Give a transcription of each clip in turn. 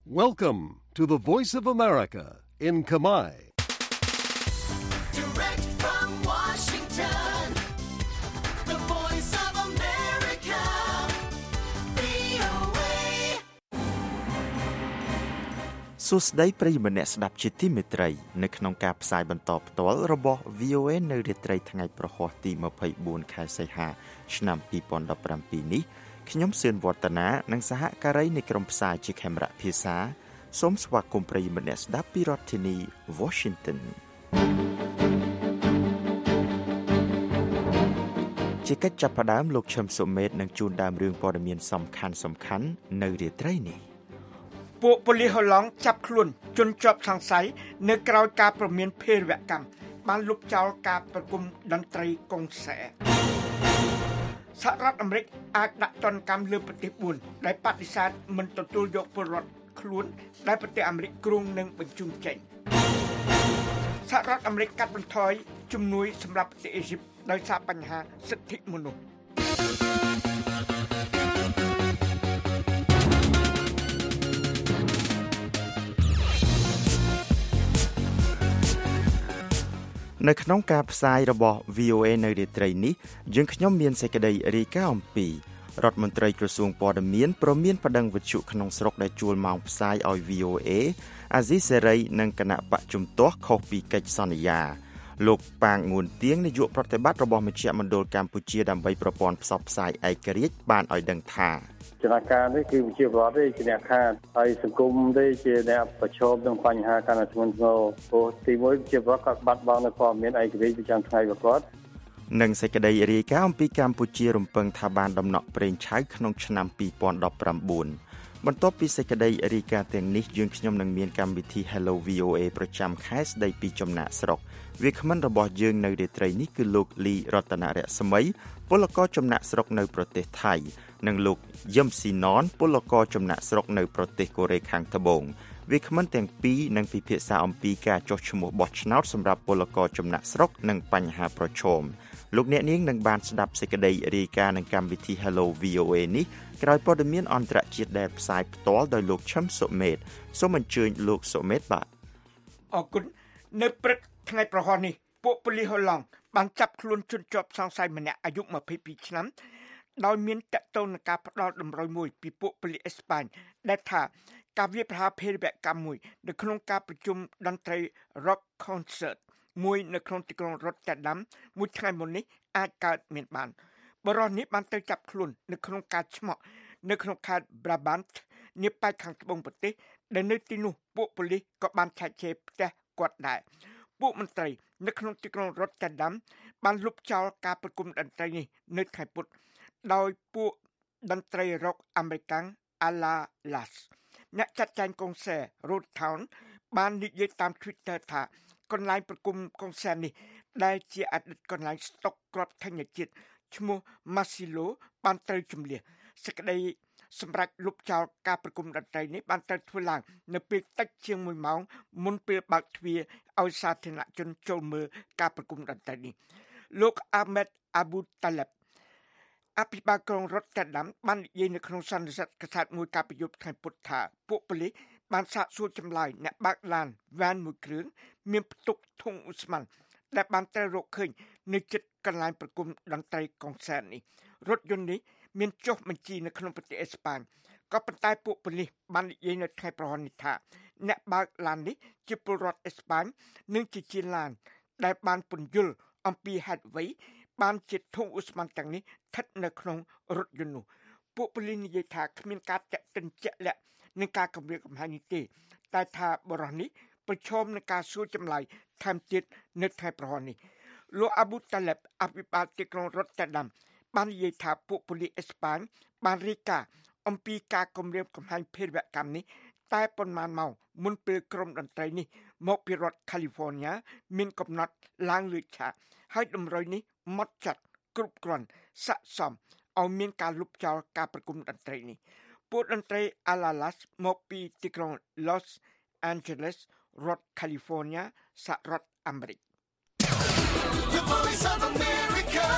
Welcome to the Voice of America in Khmer. Direct from Washington, the Voice of America, VOA. សួស្តីប្រិយមិត្តអ្នកស្ដាប់ជាទីមេត្រីនៅក្នុងការផ្សាយបន្តផ្ទាល់របស់ VOA នៅរាត្រីថ្ងៃប្រហ័សទី24ខែសីហាឆ្នាំ2017នេះខ្ញុំសឿនវឌ្ឍនានិងសហការីនៃក្រុមផ្សាយជាខេមរៈភាសាសូមស្វាគមន៍ប្រិយមិត្តអ្នកស្ដាប់ពីរដ្ឋធានី Washington ជាកិច្ចចាប់ផ្ដើមលោកឈឹមសុមេតនឹងជួនដើមរឿងព័ត៌មានសំខាន់នៅរាត្រីនេះពួកប៉ូលីសហូឡង់ចាប់ខ្លួនជនជាប់សង្ស័យនៅក្រៅការព្រមានភេរវកម្មបានលុបចោលការប្រគំតន្ត្រីកុងសែសហរដ្ឋអាមេរិកអាចដាក់ទណ្ឌកម្មលើប្រទេស4ដែលបដិសេធមិនទទួលយកពលរដ្ឋខ្លួនដែលប្រទេសអាមេរិកគ្រោងនឹងបញ្ជូនចេញសហរដ្ឋអាមេរិកកាត់បន្ថយជំនួយសម្រាប់ប្រទេសអេស៊ីបដោយសារបញ្ហាសិទ្ធិមនុស្សនៅក្នុងការផ្សាយរបស់ VOA នៅរាត្រីនេះយើងខ្ញុំមានសេចក្តីរាយការណ៍អំពីរដ្ឋមន្ត្រីក្រសួងព័ត៌មានព្រមានប្តឹងវិទ្យុក្នុងស្រុកដែលជួលម៉ោងផ្សាយឲ្យ VOA អាស៊ីសេរីនិងគណៈបកជំទាស់ខុសពីកិច្ចសន្យាលោកប៉ាងងួនទៀងនាយកប្រតិបត្តិរបស់មជ្ឈមណ្ឌលកម្ពុជាដើម្បីប្រព័ន្ធផ្សព្វផ្សាយឯករាជ្យបានឲ្យដឹងថាចំណាការនេះគឺជាប្រវត្តិទេជាអ្នកខាតហើយសង្គមទេជាអ្នកប្រឈមនឹងបញ្ហាកាន់តែធ្ងន់ធ្ងរព្រោះទីមួយជាប្រវត្តិគាត់បាត់បង់នៅព័ត៌មានឯករាជ្យប្រចាំថ្ងៃរបស់គាត់និងសេចក្តីរាយការណ៍អំពីកម្ពុជារំពឹងថាបានដំណក់ប្រេងឆៅក្នុងឆ្នាំ2019បន្ទាប់ពីសេចក្តីរាយការណ៍ទាំងនេះយើងខ្ញុំនឹងមានកម្មវិធី Hello VOA ប្រចាំខែស្តីពីចំណាក់ស្រុកវាគ្មិនរបស់យើងនៅរាត្រីនេះគឺលោកលីរតនរស្មីពលករចំណាក់ស្រុកនៅប្រទេសថៃនិងលោកយឹមស៊ីណនពលករចំណាក់ស្រុកនៅប្រទេសកូរ៉េខាងត្បូងវាគ្មិនទាំងពីរនឹងពិភាក្សាអំពីការចុះឈ្មោះបោះឆ្នោតសម្រាប់ពលករចំណាក់ស្រុកនិងបញ្ហាប្រឈមលោកអ្នកនាងនឹងបានស្ដាប់សេចក្តីរាយការណ៍នឹងកម្មវិធី Hello VOA នេះក្រោយព័ត៌មានអន្តរជាតិដែលផ្សាយផ្ទាល់ដោយលោកឈឹមសុមេតសូមអញ្ជើញលោកសុមេតបាទអរគុណនៅព្រឹកថ្ងៃប្រហ័សនេះពួកប៉ូលីសហូឡង់បានចាប់ខ្លួនជនជាប់សង្ស័យម្នាក់អាយុ22ឆ្នាំដោយមានតកតងនឹងការផ្ដាល់តម្រុយមួយពីពួកប៉ូលីសអេស្ប៉ាញដែលថាការវាយប្រហារភេរវកម្មមួយនៅក្នុងការប្រជុំតន្ត្រី Rock Concert មួយនៅក្នុងទីក្រុង Rotterdam មួយថ្ងៃមុននេះអាចកើតមានបានបរិសុទ្ធនេះបានទៅចាប់ខ្លួននៅក្នុងការឆ្មក់នៅក្នុងខេត្ត Brabant នាប៉ែកខាងត្បូងប្រទេសដែលនៅទីនោះពួកប៉ូលីសក៏បានឆែកឆេរផ្ទះគាត់ដែរពួកមន្ត្រីនៅក្នុងទីក្រុង Rotterdam បានលុបចោលការប្រគំតន្ត្រីនេះនៅថ្ងៃពុធដោយពួកតន្ត្រី Rock អាមេរិក Ala Las អ្នកចាត់ចែងកុងសែ Road Town បាននិយាយតាម Twitter ថាកន្លែងប្រគំកុងសែនេះដែលជាអតីតកន្លែងស្តុកគ្រាប់ធញ្ញជាតិឈ្មោះ Masilo បានត្រូវជំនះសេចក្តីសម្រាប់លុបចោលការប្រគំតន្ត្រីនេះបានត្រូវធ្វើឡើងនៅពេលតិចជាង1ម៉ោងមុនពេលបើកទ្វារឲ្យសាធារណជនចូលមើលការប្រគំតន្ត្រីនេះលោក Ahmed Abu Taleb អភិបាលក្រុង Rotterdam បាននិយាយនៅក្នុងសន្និសីទកាសែតមួយកាលពីយប់ថ្ងៃពុធថាពួកប៉ូលីសបានសាកសួរចម្លើយអ្នកបើកឡានវ៉ានមួយគ្រឿងមានផ្ទុកធុងឧស្ម័នដែលបានត្រូវរកឃើញនៅជិតកន្លែងប្រគំតន្ត្រីកុងសែតនេះរថយន្តនេះមានចុះបញ្ជីនៅក្នុងប្រទេសអេស្ប៉ាញក៏ប៉ុន្តែពួកប៉ូលីសបាននិយាយនៅថ្ងៃប្រហ័សនេះថាអ្នកបើកឡាននេះជាពលរដ្ឋអេស្ប៉ាញនិងជាជាឡានដែលបានពន្យល់អំពីហេតុអ្វីបានជាធុងឧស្ម័នទាំងនេះស្ថិតនៅក្នុងរថយន្តនោះពួកប៉ូលីសនិយាយថាគ្មានការតាក់ទិនជាក់លាក់នឹងការគំរាមកំហែងនេះទេតែថាបរិសុទ្ធនេះប្រឈមនឹងការសួរចម្លើយថែមទៀតនៅថ្ងៃប្រហ័សនេះលោក Abu Taleb អភិបាលទីក្រុង Rotterdam បាននិយាយថាពួកប៉ូលីសអេស្ប៉ាញបានរាយការណ៍អំពីការគំរាមកំហែងភេរវកម្មនេះតែប៉ុន្មានម៉ោងមុនពេលក្រុមតន្ត្រីនេះមកពីរដ្ឋ California មានកំណត់ឡើងលើឆាកហើយតម្រុយនេះម៉ត់ចត់គ្រប់គ្រាន់ស័ក្តិសមឲ្យមានការលុបចោលការប្រគំតន្ត្រីនេះពួកតន្ត្រី Ala Las មកពីទីក្រុង Los Angeles រដ្ឋ California សហរដ្ឋអាមេរិក The Voice of America,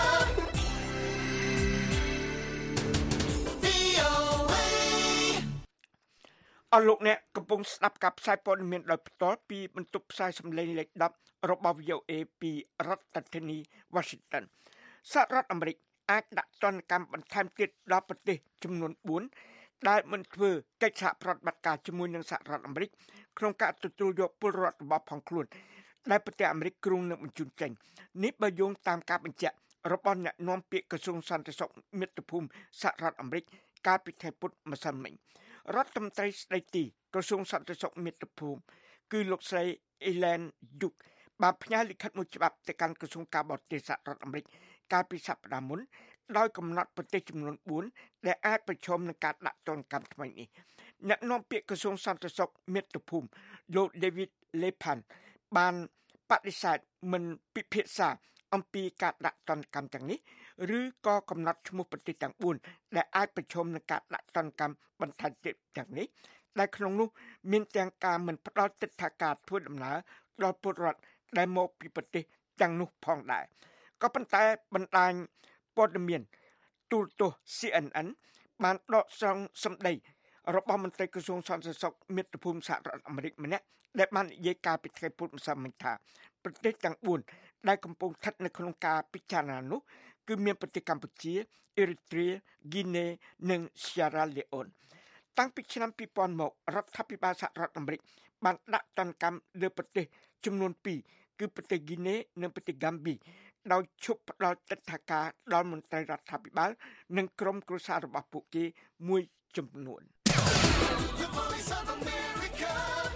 VOA. អស់លោកអ្នកកំពុងស្ដាប់ការផ្សាយព័ត៌មានដោយផ្ទាល់ពីបន្ទប់ផ្សាយសម្លេងលេខ10របស់ VOA ពីរដ្ឋធានី Washington សហរដ្ឋអាមេរិកអាចដាក់ទណ្ឌកម្មបន្ថែមទៀតដល់ប្រទេសចំនួន4ដែលមិនធ្វើកិច្ចសហប្រតិបត្តិការជាមួយនឹងសហរដ្ឋអាមេរិកក្នុងការទទួលយកពលរដ្ឋរបស់ផងខ្លួនដែលប្រទេសអាមេរិកគ្រោងនឹងបញ្ជូនចេញនេះបើយោងតាមការបញ្ជាក់របស់អ្នកនាំពាក្យក្រសួងសន្តិសុខមាតុភូមិសហរដ្ឋអាមេរិកកាលពីថ្ងៃពុធម្សិលមិញរដ្ឋមន្ត្រីស្ដីទីក្រសួងសន្តិសុខមាតុភូមិគឺលោកស្រី Elaine Duke បានផ្ញើលិខិតមួយច្បាប់ទៅកាន់ក្រសួងការបរទេសសហរដ្ឋអាមេរិកកាលពីសប្តាហ៍មុនដោយកំណត់ប្រទេសចំនួន4ដែលអាចប្រឈមនឹងការដាក់ទណ្ឌកម្មថ្មីនេះអ្នកនាំពាក្យក្រសួងសន្តិសុខមាតុភូមិលោក David Lepan បានបដិសេធមិនពិភាក្សាអំពីការដាក់ទណ្ឌកម្មទាំងនេះឬក៏កំណត់ឈ្មោះប្រទេសទាំង4ដែលអាចប្រឈមនឹងការដាក់ទណ្ឌកម្មបន្ថែមទៀតទាំងនេះដែលក្នុងនោះមានទាំងការមិនផ្ដល់ទិដ្ឋាការធ្វើដំណើរដល់ពលរដ្ឋដែលមកពីប្រទេសទាំងនោះផងដែរក៏ប៉ុន្តែបណ្ដាញព័ត៌មានទូរទស្សន៍ CNN បានដកស្រង់សម្ដីរបស់មន្ត្រីក្រសួងសន្តិសុខមាតុភូមិសហរដ្ឋអាមេរិកម្នាក់ដែលបាននិយាយកាលពីថ្ងៃពុធម្សិលមិញថាប្រទេសទាំង4ដែលកំពុងស្ថិតនៅក្នុងការពិចារណានោះគឺមានប្រទេសកម្ពុជា អ៊ីរីត្រៀ ហ្គីណេ និង សៀរ៉ាឡេអូនតាំងពីឆ្នាំ2000មករដ្ឋាភិបាលសហរដ្ឋអាមេរិកបានដាក់ទណ្ឌកម្មលើប្រទេសចំនួន2គឺប្រទេសហ្គីណេនិងប្រទេសហ្គាំប៊ីដោយឈប់ផ្ដល់ទិដ្ឋាការដល់មន្ត្រីរដ្ឋាភិបាលនិងក្រុមគ្រួសាររបស់ពួកគេមួយចំនួន The Voice of America.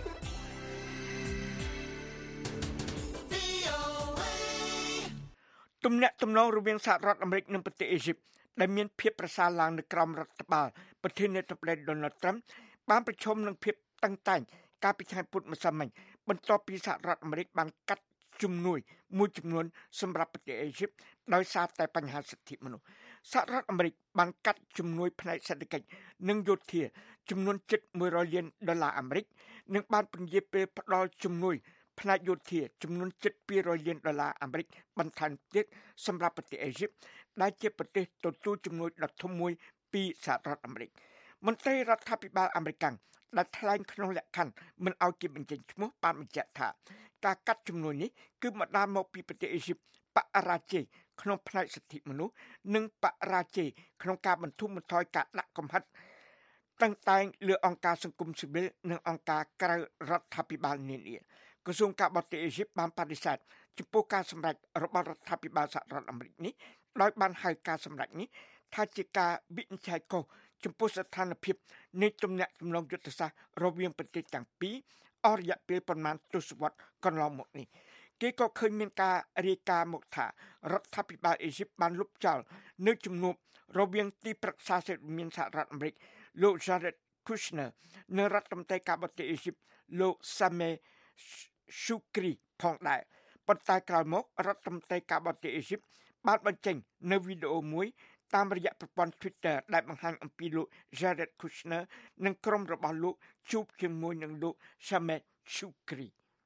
VOA. ទំនាក់ទំនងរវាងសហរដ្ឋអាមេរិកនិងប្រទេសអេស៊ីបដែលមានភាពប្រសើរឡើងនៅក្រោមរដ្ឋបាលប្រធានាធិបតី Donald Trump បានប្រឈមនឹងភាពតឹងតែងកាលពីថ្ងៃពុធម្សិលមិញបន្ទាប់ពីសហរដ្ឋអាមេរិកបានកាត់ជំនួយមួយចំនួនសម្រាប់ប្រទេសអេស៊ីបដោយសារតែបញ្ហាសិទ្ធិមនុស្សសហរដ្ឋអាមេរិកបានកាត់ជំនួយផ្នែកសេដ្ឋកិច្ចនិងយោធាចំនួនជិត$100 លានអាមេរិកនិងបានពន្យាពេលផ្ដល់ជំនួយផ្នែកយោធាចំនួនជិត$200 លានអាមេរិកបន្ថែមទៀតសម្រាប់ប្រទេសអេស៊ីបដែលជាប្រទេសទទួលជំនួយដ៏ធំមួយពីសហរដ្ឋអាមេរិកមន្ត្រីរដ្ឋាភិបាលអាមេរិកដែលថ្លែងក្នុងលក្ខខណ្ឌមិនឲ្យគេបញ្ចេញឈ្មោះបានបញ្ជាក់ថាការកាត់ជំនួយនេះគឺមកដល់មកពីប្រទេសអេស៊ីបបរាជ័យក្នុងផ្នែកសិទ្ធិមនុស្សនិងបរាជ័យក្នុងការបន្ធូរបន្ថយការដាក់កំហិតតាំងតែងលើអង្គការសង្គមស៊ីវិលនិងអង្គការក្រៅរដ្ឋាភិបាលនានាក្រសួងការបរទេសអេស៊ីបបានបដិសេធចំពោះការសម្រេចរបស់រដ្ឋាភិបាលសហរដ្ឋអាមេរិកនេះដោយបានហៅការសម្រេចនេះថាជាការវិនិច្ឆ័យខុសចំពោះស្ថានភាពនៃទំនាក់ទំនងយុទ្ធសាស្ត្ររវាងប្រទេសទាំងពីរអស់រយៈពេលប្រមាណទសវត្សរ៍កន្លងមកនេះគេក៏ឃើញមានការរាយការណ៍មកថារដ្ឋាភិបាលអេស៊ីបបានលុបចោលនៅជំនួបរវាងទីប្រឹក្សាសេដ្ឋកិច្ចសហរដ្ឋអាមេរិកលោក Jared Kushner និងរដ្ឋមន្ត្រីការបរទេសអេស៊ីបលោក Sameh Shoukry ផងដែរប៉ុន្តែក្រោយមករដ្ឋមន្ត្រីការបរទេសអេស៊ីបបានបញ្ចេញនៅវីដេអូមួយតាមរយៈប្រព័ន្ធ Twitter ដែលបង្ហាញអំពីលោក Jared Kushner និងក្រុមរបស់លោកជួបជាមួយនឹងលោក Sameh Shoukry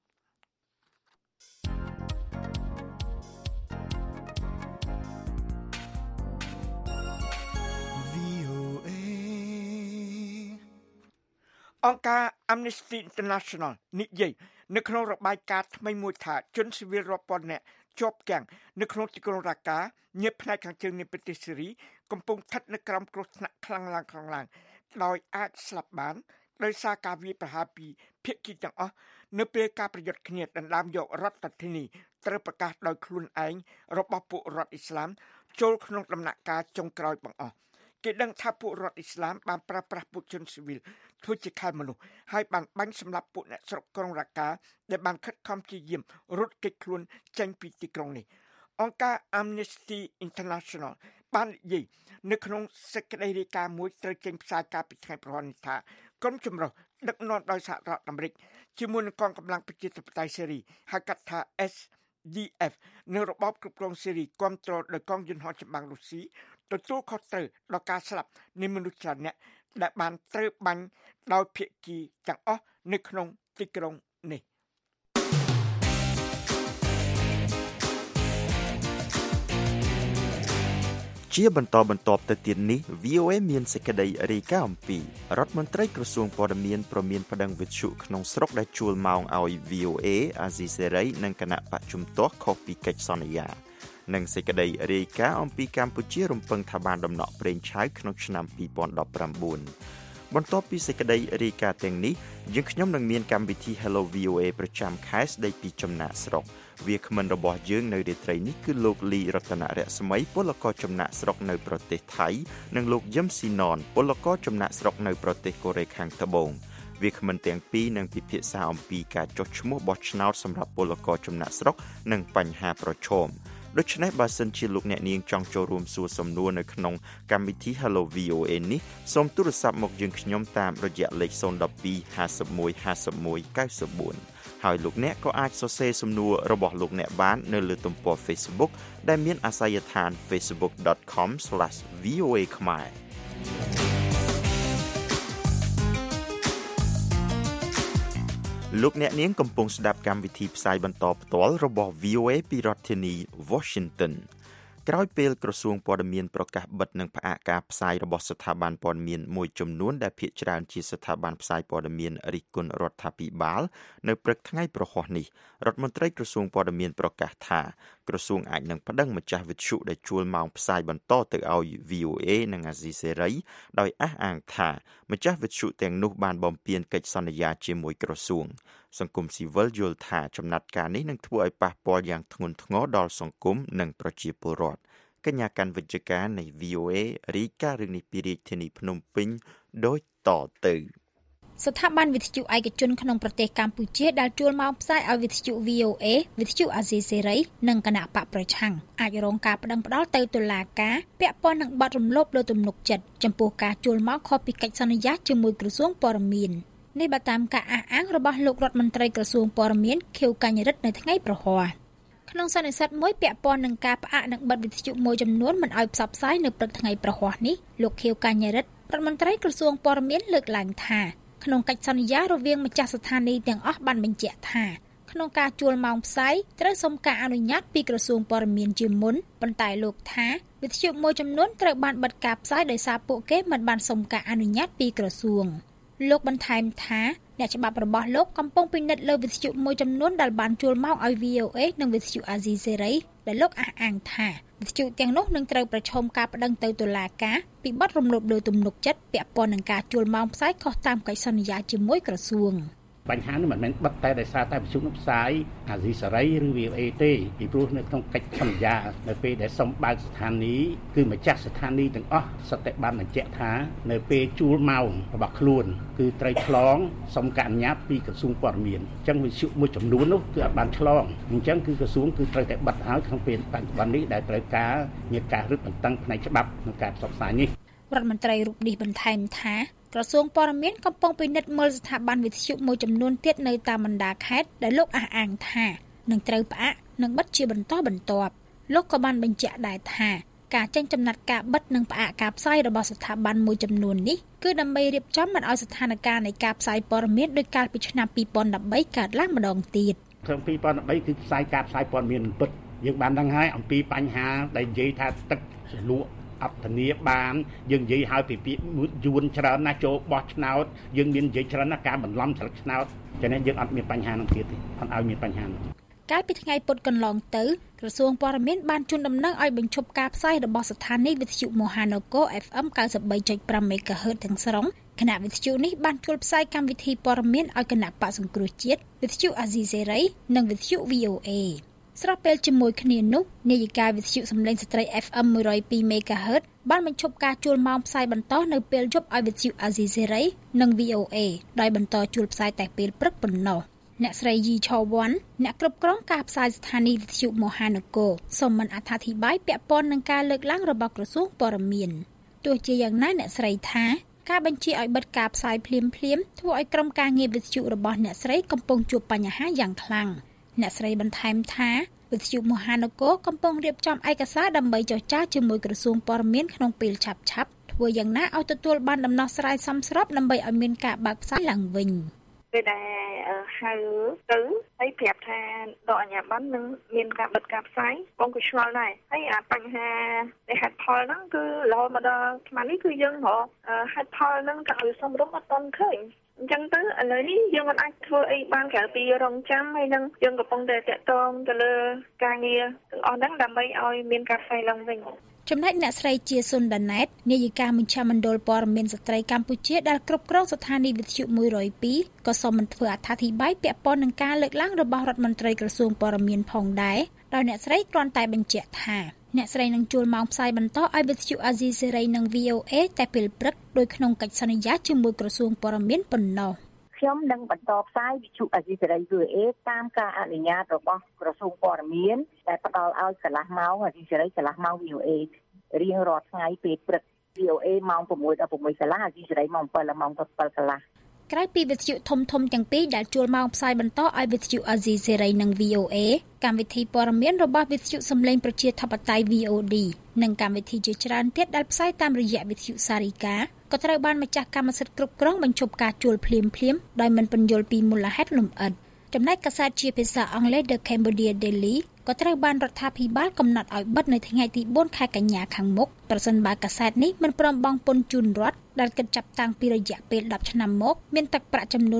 អង្គការ Amnesty International និយាយនៅក្នុងរបាយការណ៍ថ្មីមួយថាជនស៊ីវិលរាប់ពាន់នាក់ជាប់គាំងនៅក្នុងទីក្រុងរ៉ាកាញៀនផ្នែកខាងជើងនៃប្រទេសស៊េរីកំពុងស្ថិតនៅក្រោមគ្រោះថ្នាក់ខ្លាំងឡើងដោយអាចស្លាប់បានដោយសារការវាយប្រហារពីភាគីទាំងអស់នៅពេលការប្រយុទ្ធគ្នាដណ្ដើមយករដ្ឋធានីត្រូវប្រកាសដោយខ្លួនឯងរបស់ពួករដ្ឋអ៊ីស្លាមចូលក្នុងដំណាក់កាលចុងក្រោយបង្អស់គេដឹងថាពួករដ្ឋអ៊ីស្លាមបានប្រើប្រាស់ពួកជនស៊ីវិលធ្វើជាខែលមនុស្សហើយបានបាញ់សម្លាប់ពួកអ្នកស្រុកក្រុងរ៉ាកាដែលបានខិតខំព្យាយាមរត់គេចខ្លួនចេញពីទីក្រុងនេះអង្គការ Amnesty International បាននិយាយនៅក្នុងសេចក្តីរាយការណ៍មួយត្រូវចេញផ្សាយកាលពីថ្ងៃប្រហ័ននេះថាក្រុមចម្រុះដឹកនាំដោយសហរដ្ឋអាមេរិកជាមួយនឹងកងកម្លាំងប្រជាធិបតេយ្យស៊េរីហៅកាត់ថា SDF នៅរបបគ្រប់គ្រងស៊េរីគ្រប់គ្រងដោយកងយន្តហោះចម្បាំងរុស្ស៊ីទទួលខុសត្រូវដល់ការស្លាប់នៃមនុស្សច្រើនអ្នកដែលបានត្រូវបាញ់ដោយភាគីទាំងអស់នៅក្នុងទីក្រុងនេះជាបន្តទៅទៀតនេះ VOA មានសេចក្តីរាយការណ៍អំពីរដ្ឋមន្ត្រីក្រសួងព័ត៌មានប្រមានប្តឹងវិទ្យុក្នុងស្រុកដែលជួលម៉ោងឲ្យ VOA អាស៊ីសេរីនិងគណៈបច្ចុប្បន្នខុសពីកិច្ចសន្យានិងសេចក្តីរាយការណ៍អំពីកម្ពុជារំពឹងថាបានដំណក់ប្រេងឆៅក្នុងឆ្នាំ2019បន្ទាប់ពីសេចក្តីរាយការណ៍ទាំងនេះយើងខ្ញុំនឹងមានកម្មវិធី Hello VOA ប្រចាំខែស្តីពីចំណាក់ស្រុកវាគ្មិនរបស់យើងនៅរាត្រីនេះគឺលោកលីរតនរស្មីពលករចំណាក់ស្រុកនៅប្រទេសថៃនិងលោកយឹមស៊ីណនពលករចំណាក់ស្រុកនៅប្រទេសកូរ៉េខាងត្បូងវាគ្មិនទាំងពីរនឹងពិភាក្សាអំពីការចុះឈ្មោះបោះឆ្នោតសម្រាប់ពលករចំណាក់ស្រុកនិងបញ្ហាប្រឈមដូច្នេះបើសិនជាលោកអ្នកនាងចង់ចូលរួមសួរសំណួរនៅក្នុងកម្មវិធី Hello VOA នេះសូមទូរស័ព្ទមកយើងខ្ញុំតាមរយៈលេខ012 51 51 94ហើយលោកអ្នកក៏អាចសរសេរសំណួររបស់លោកអ្នកបាននៅលើទំព័រ Facebook ដែលមានអាសយដ្ឋាន facebook.com/voa khmerលោកអ្នកនាងកំពុងស្ដាប់កម្មវិធីផ្សាយបន្តផ្ទាល់របស់ VOA ពីរដ្ឋធានី Washington ក្រោយពេលក្រសួងព័ត៌មានប្រកាសបិទនិងផ្អាកការផ្សាយរបស់ស្ថាប័នព័ត៌មានមួយចំនួនដែលភាគច្រើនជាស្ថាប័នផ្សាយព័ត៌មានរិះគន់រដ្ឋាភិបាលនៅព្រឹកថ្ងៃប្រហោះនេះរដ្ឋមន្ត្រីក្រសួងព័ត៌មានប្រកាសថាក្រសួងអាចនឹងប្តឹងម្ចាស់វិទ្យុដែលជួលម៉ោងផ្សាយបន្តទៅឲ្យ VOA និងអាស៊ីសេរីដោយអះអាងថាម្ចាស់វិទ្យុទាំងនោះបានបំពានកិច្ចសន្យាជាមួយក្រសួងសង្គមស៊ីវិលយល់ថាចំណាត់ការនេះនឹងធ្វើឲ្យប៉ះពាល់យ៉ាងធ្ងន់ធ្ងរដល់សង្គមនិងប្រជាពលរដ្ឋកញ្ញាកាន់វិទ្យការនៃ VOA រាយការណ៍រឿងនេះពីរាជធានីភ្នំពេញដូចតទៅស្ថាប័នវិទ្យុឯកជនក្នុងប្រទេសកម្ពុជាដែលជួលម៉ោងផ្សាយឲ្យវិទ្យុ VOA វិទ្យុអាស៊ីសេរីនិងគណៈបកប្រឆាំងអាចរងការប្តឹងផ្តល់ទៅតុលាការពាក់ព័ន្ធនឹងបទរំលោភលើទំនុកចិត្តចំពោះការជួលម៉ោងខុសពីកិច្ចសន្យាជាមួយក្រសួងព័ត៌មាននេះបើតាមការអះអាងរបស់លោករដ្ឋមន្ត្រីក្រសួងព័ត៌មានខៀវកញ្ញរិទ្ធនៅថ្ងៃប្រហ័សក្នុងសន្និសីទមួយពាក់ព័ន្ធនឹងការផ្អាកនិងបិទវិទ្យុមួយចំនួនមិនឲ្យផ្សព្វផ្សាយនៅព្រឹកថ្ងៃប្រហ័សនេះលោកខៀវកញ្ញរិទ្ធរដ្ឋមន្ត្រីក្រសួងព័ត៌មានលើកឡើងថាក្នុងកិច្ចសន្យារវាងម្ចាស់ស្ថានីយ៍ទាំងអស់បានបញ្ជាក់ថាក្នុងការជួលម៉ោងផ្សាយត្រូវសុំការអនុញ្ញាតពីក្រសួងព័ត៌មានជាមុនប៉ុន្តែលោកថាវិទ្យុមួយចំនួនត្រូវបានបិទការផ្សាយដោយសារពួកគេមិនបានសុំការអនុញ្ញាតពីក្រសួងលោកបន្ថែមថាអ្នកច្បាប់របស់លោកកំពុងពិនិត្យលើវិទ្យុមួយចំនួនដែលបានជួលម៉ោងឲ្យ VOA និងវិទ្យុអាស៊ីសេរីដែលលោកអះអាងថាវិទ្យុទាំងនោះនឹងត្រូវប្រឈមការប្តឹងទៅតុលាការពីបទរំលោភលើទំនុកចិត្តពាក់ព័ន្ធនឹងការជួលម៉ោងផ្សាយខុសតាមកិច្ចសន្យាជាមួយក្រសួងបញ្ហានេះមិនមែនបិទតែដោយសារតែវិទ្យុផ្សាយអាស៊ីសេរីឬ VOA ទេពីព្រោះនៅក្នុងកិច្ចសន្យានៅពេលដែលសូមបើកស្ថានីយ៍គឺម្ចាស់ស្ថានីយ៍ទាំងអស់សុទ្ធតែបានបញ្ជាក់ថានៅពេលជួលម៉ោងរបស់ខ្លួនគឺត្រូវឆ្លងសុំការអនុញ្ញាតពីក្រសួងព័ត៌មានអញ្ចឹងវិទ្យុមួយចំនួននោះគឺអត់បានឆ្លងអញ្ចឹងគឺក្រសួងគឺត្រូវតែបិទហើយក្នុងពេលបច្ចុប្បន្ននេះដែលត្រូវការមានការរឹតបន្តឹងផ្នែកច្បាប់ក្នុងការផ្សព្វផ្សាយនេះរដ្ឋមន្ត្រីរូបនេះបន្ថែមថាក្រសួងព័ត៌មានកំពុងពិនិត្យមើលស្ថាប័នវិទ្យុមួយចំនួនទៀតនៅតាមបណ្ដាខេត្តដែលលោកអះអាងថានឹងត្រូវផ្អាកនិងបិទជាបន្តបន្ទាប់លោកក៏បានបញ្ជាក់ដែរថាការចេញចំណាត់ការបិទនិងផ្អាកការផ្សាយរបស់ស្ថាប័នមួយចំនួននេះគឺដើម្បីរៀបចំមិនឲ្យស្ថានភាពនៃការផ្សាយព័ត៌មានដោយកាលពីឆ្នាំ2013កើតឡើងម្ដងទៀតក្នុង2013គឺផ្សាយការផ្សាយព័ត៌មានពិតយើងបានដឹងហើយអំពីបញ្ហាដែលនិយាយថាទឹកជ្រលក់អត់ធានាបានយើងនិយាយឲ្យពីពាក្យយួនច្រើនណាស់ចូលបោះឆ្នោតយើងមាននិយាយច្រើនណាស់ការបន្លំឆ្លឹកឆ្នោតចឹងយើងអត់មានបញ្ហានឹងទៀតទេអត់ឲ្យមានបញ្ហានោះកាលពីថ្ងៃពុធកន្លងទៅក្រសួងព័ត៌មានបានជូនដំណឹងឲ្យបញ្ឈប់ការផ្សាយរបស់ស្ថានីយ៍វិទ្យុមហានគរ FM 93.5 MHz ទាំងស្រុងគណៈវិទ្យុនេះបានជួលផ្សាយកម្មវិធីព័ត៌មានឲ្យគណៈបកសង្គ្រោះជាតិវិទ្យុអាស៊ីសេរីនិងវិទ្យុ VOAស្របពេលជាមួយគ្នានោះនាយិកាវិទ្យុសំឡេងស្ត្រី FM 102 MHz បានបញ្ឈប់ការជួលម៉ោងផ្សាយបន្តនៅពេលយប់ឲ្យវិទ្យុអាស៊ីសេរីនិង VOA ដោយបន្តជួលផ្សាយតែពេលព្រឹកប៉ុណ្ណោះអ្នកស្រីយីឆវ័នអ្នកគ្រប់គ្រងការផ្សាយស្ថានីយ៍វិទ្យុមហានគរសូមមិនអត្ថាធិប្បាយពាក់ព័ន្ធនឹងការលើកឡើងរបស់ក្រសួងព័ត៌មានទោះជាយ៉ាងណាអ្នកស្រីថាការបញ្ជាឲ្យបិទការផ្សាយភ្លាមៗធ្វើឲ្យក្រុមការងារវិទ្យុរបស់អ្នកស្រីកំពុងជួបបញ្ហាយ៉ាងខ្លាំងអ្នកស្រីបន្ថែមថាវិទ្យុមហានគរកំពុងរៀបចំឯកសារដើម្បីចរចាជាមួយក្រសួងព័ត៌មានក្នុងពេលឆាប់ធ្វើយ៉ាងណាឲ្យទទួលបានដំណោះស្រាយសមស្របដើម្បីឲ្យមានការបើកផ្សាយឡើងវិញពេលដែលហៅទៅហើយប្រាប់ថាដកអាជ្ញាប័ណ្ណនឹងមានការបិទការផ្សាយបងក៏ឆ្ងល់ដែរហើយអាបញ្ហាដែលហេតុផលហ្នឹងគឺរហូតមកដល់ឆ្នាំនេះគឺយើងរកហេតុផលហ្នឹងក៏ឲ្យសំរុំអត់ទាន់ឃើញអញ្ចឹងទៅឥឡូវនេះយើងមិនអាចធ្វើអីបានក្រៅពីរងចាំហើយនឹងយើងកំពុងតែតាក់ទងទៅលើការងារទាំងអស់ហ្នឹងដើម្បីឲ្យមានការផ្សាយឡើងវិញចំណែកអ្នកស្រីជាសុនដាណេតនាយិកាមជ្ឈមណ្ឌលព័ត៌មានស្ត្រីកម្ពុជាដែលគ្រប់គ្រងស្ថានីយ៍វិទ្យុ102ក៏សូមមិនធ្វើអត្ថាធិប្បាយពាក់ព័ន្ធនឹងការលើកឡើងរបស់រដ្ឋមន្ត្រីក្រសួងព័ត៌មានផងដែរដោយអ្នកស្រីគ្រាន់តែបញ្ជាក់ថាអ្នកស្រីនឹងជួលម៉ោងផ្សាយបន្តឲ្យវិទ្យុអាស៊ីសេរីនិង VOA តែពេលព្រឹកដោយក្នុងកិច្ចសន្យាជាមួយក្រសួងព័ត៌មានប៉ុណ្ណោះខ្ញុំនឹងបន្តផ្សាយវិទ្យុអាស៊ីសេរី VOA តាមការអនុញ្ញាតរបស់ក្រសួងព័ត៌មានដែលផ្ដល់ឲ្យកន្លះម៉ោងអាស៊ីសេរីកន្លះម៉ោង VOA រៀងរាល់ថ្ងៃពេលព្រឹក VOA ម៉ោង 6 ដល់ 6 កន្លះអាស៊ីសេរីម៉ោង 7 ដល់ម៉ោង 7 កន្លះក្រៅពីវិទ្យុធំទាំងពីរដែលជួលម៉ោងផ្សាយបន្តឲ្យវិទ្យុអាស៊ីសេរីនិង VOA កម្មវិធីព័ត៌មានរបស់វិទ្យុសំឡេងប្រជាធិបតេយ្យ VOD និងកម្មវិធីជាច្រើនទៀតដែលផ្សាយតាមរយៈវិទ្យុសារីកាក៏ត្រូវបានម្ចាស់កម្មសិទ្ធិគ្រប់គ្រងបញ្ឈប់ការជួលភ្លាមដោយមិនពន្យល់ពីមូលហេតុលម្អិតចំណែកកាសែតជាភាសាអង់គ្លេស The Cambodia Daily ក៏ត្រូវបានរដ្ឋាភិបាលកំណត់ឲ្យបិទនៅថ្ងៃទី4ខែកញ្ញាខាងមុខប្រសិនបើកាសែតនេះមិនព្រមបង់ពន្ធជូនរដ្ឋដែលគិតចាប់តាំងពីរយៈពេល10ឆ្នាំមកមានទឹកប្រាក់ចំនួន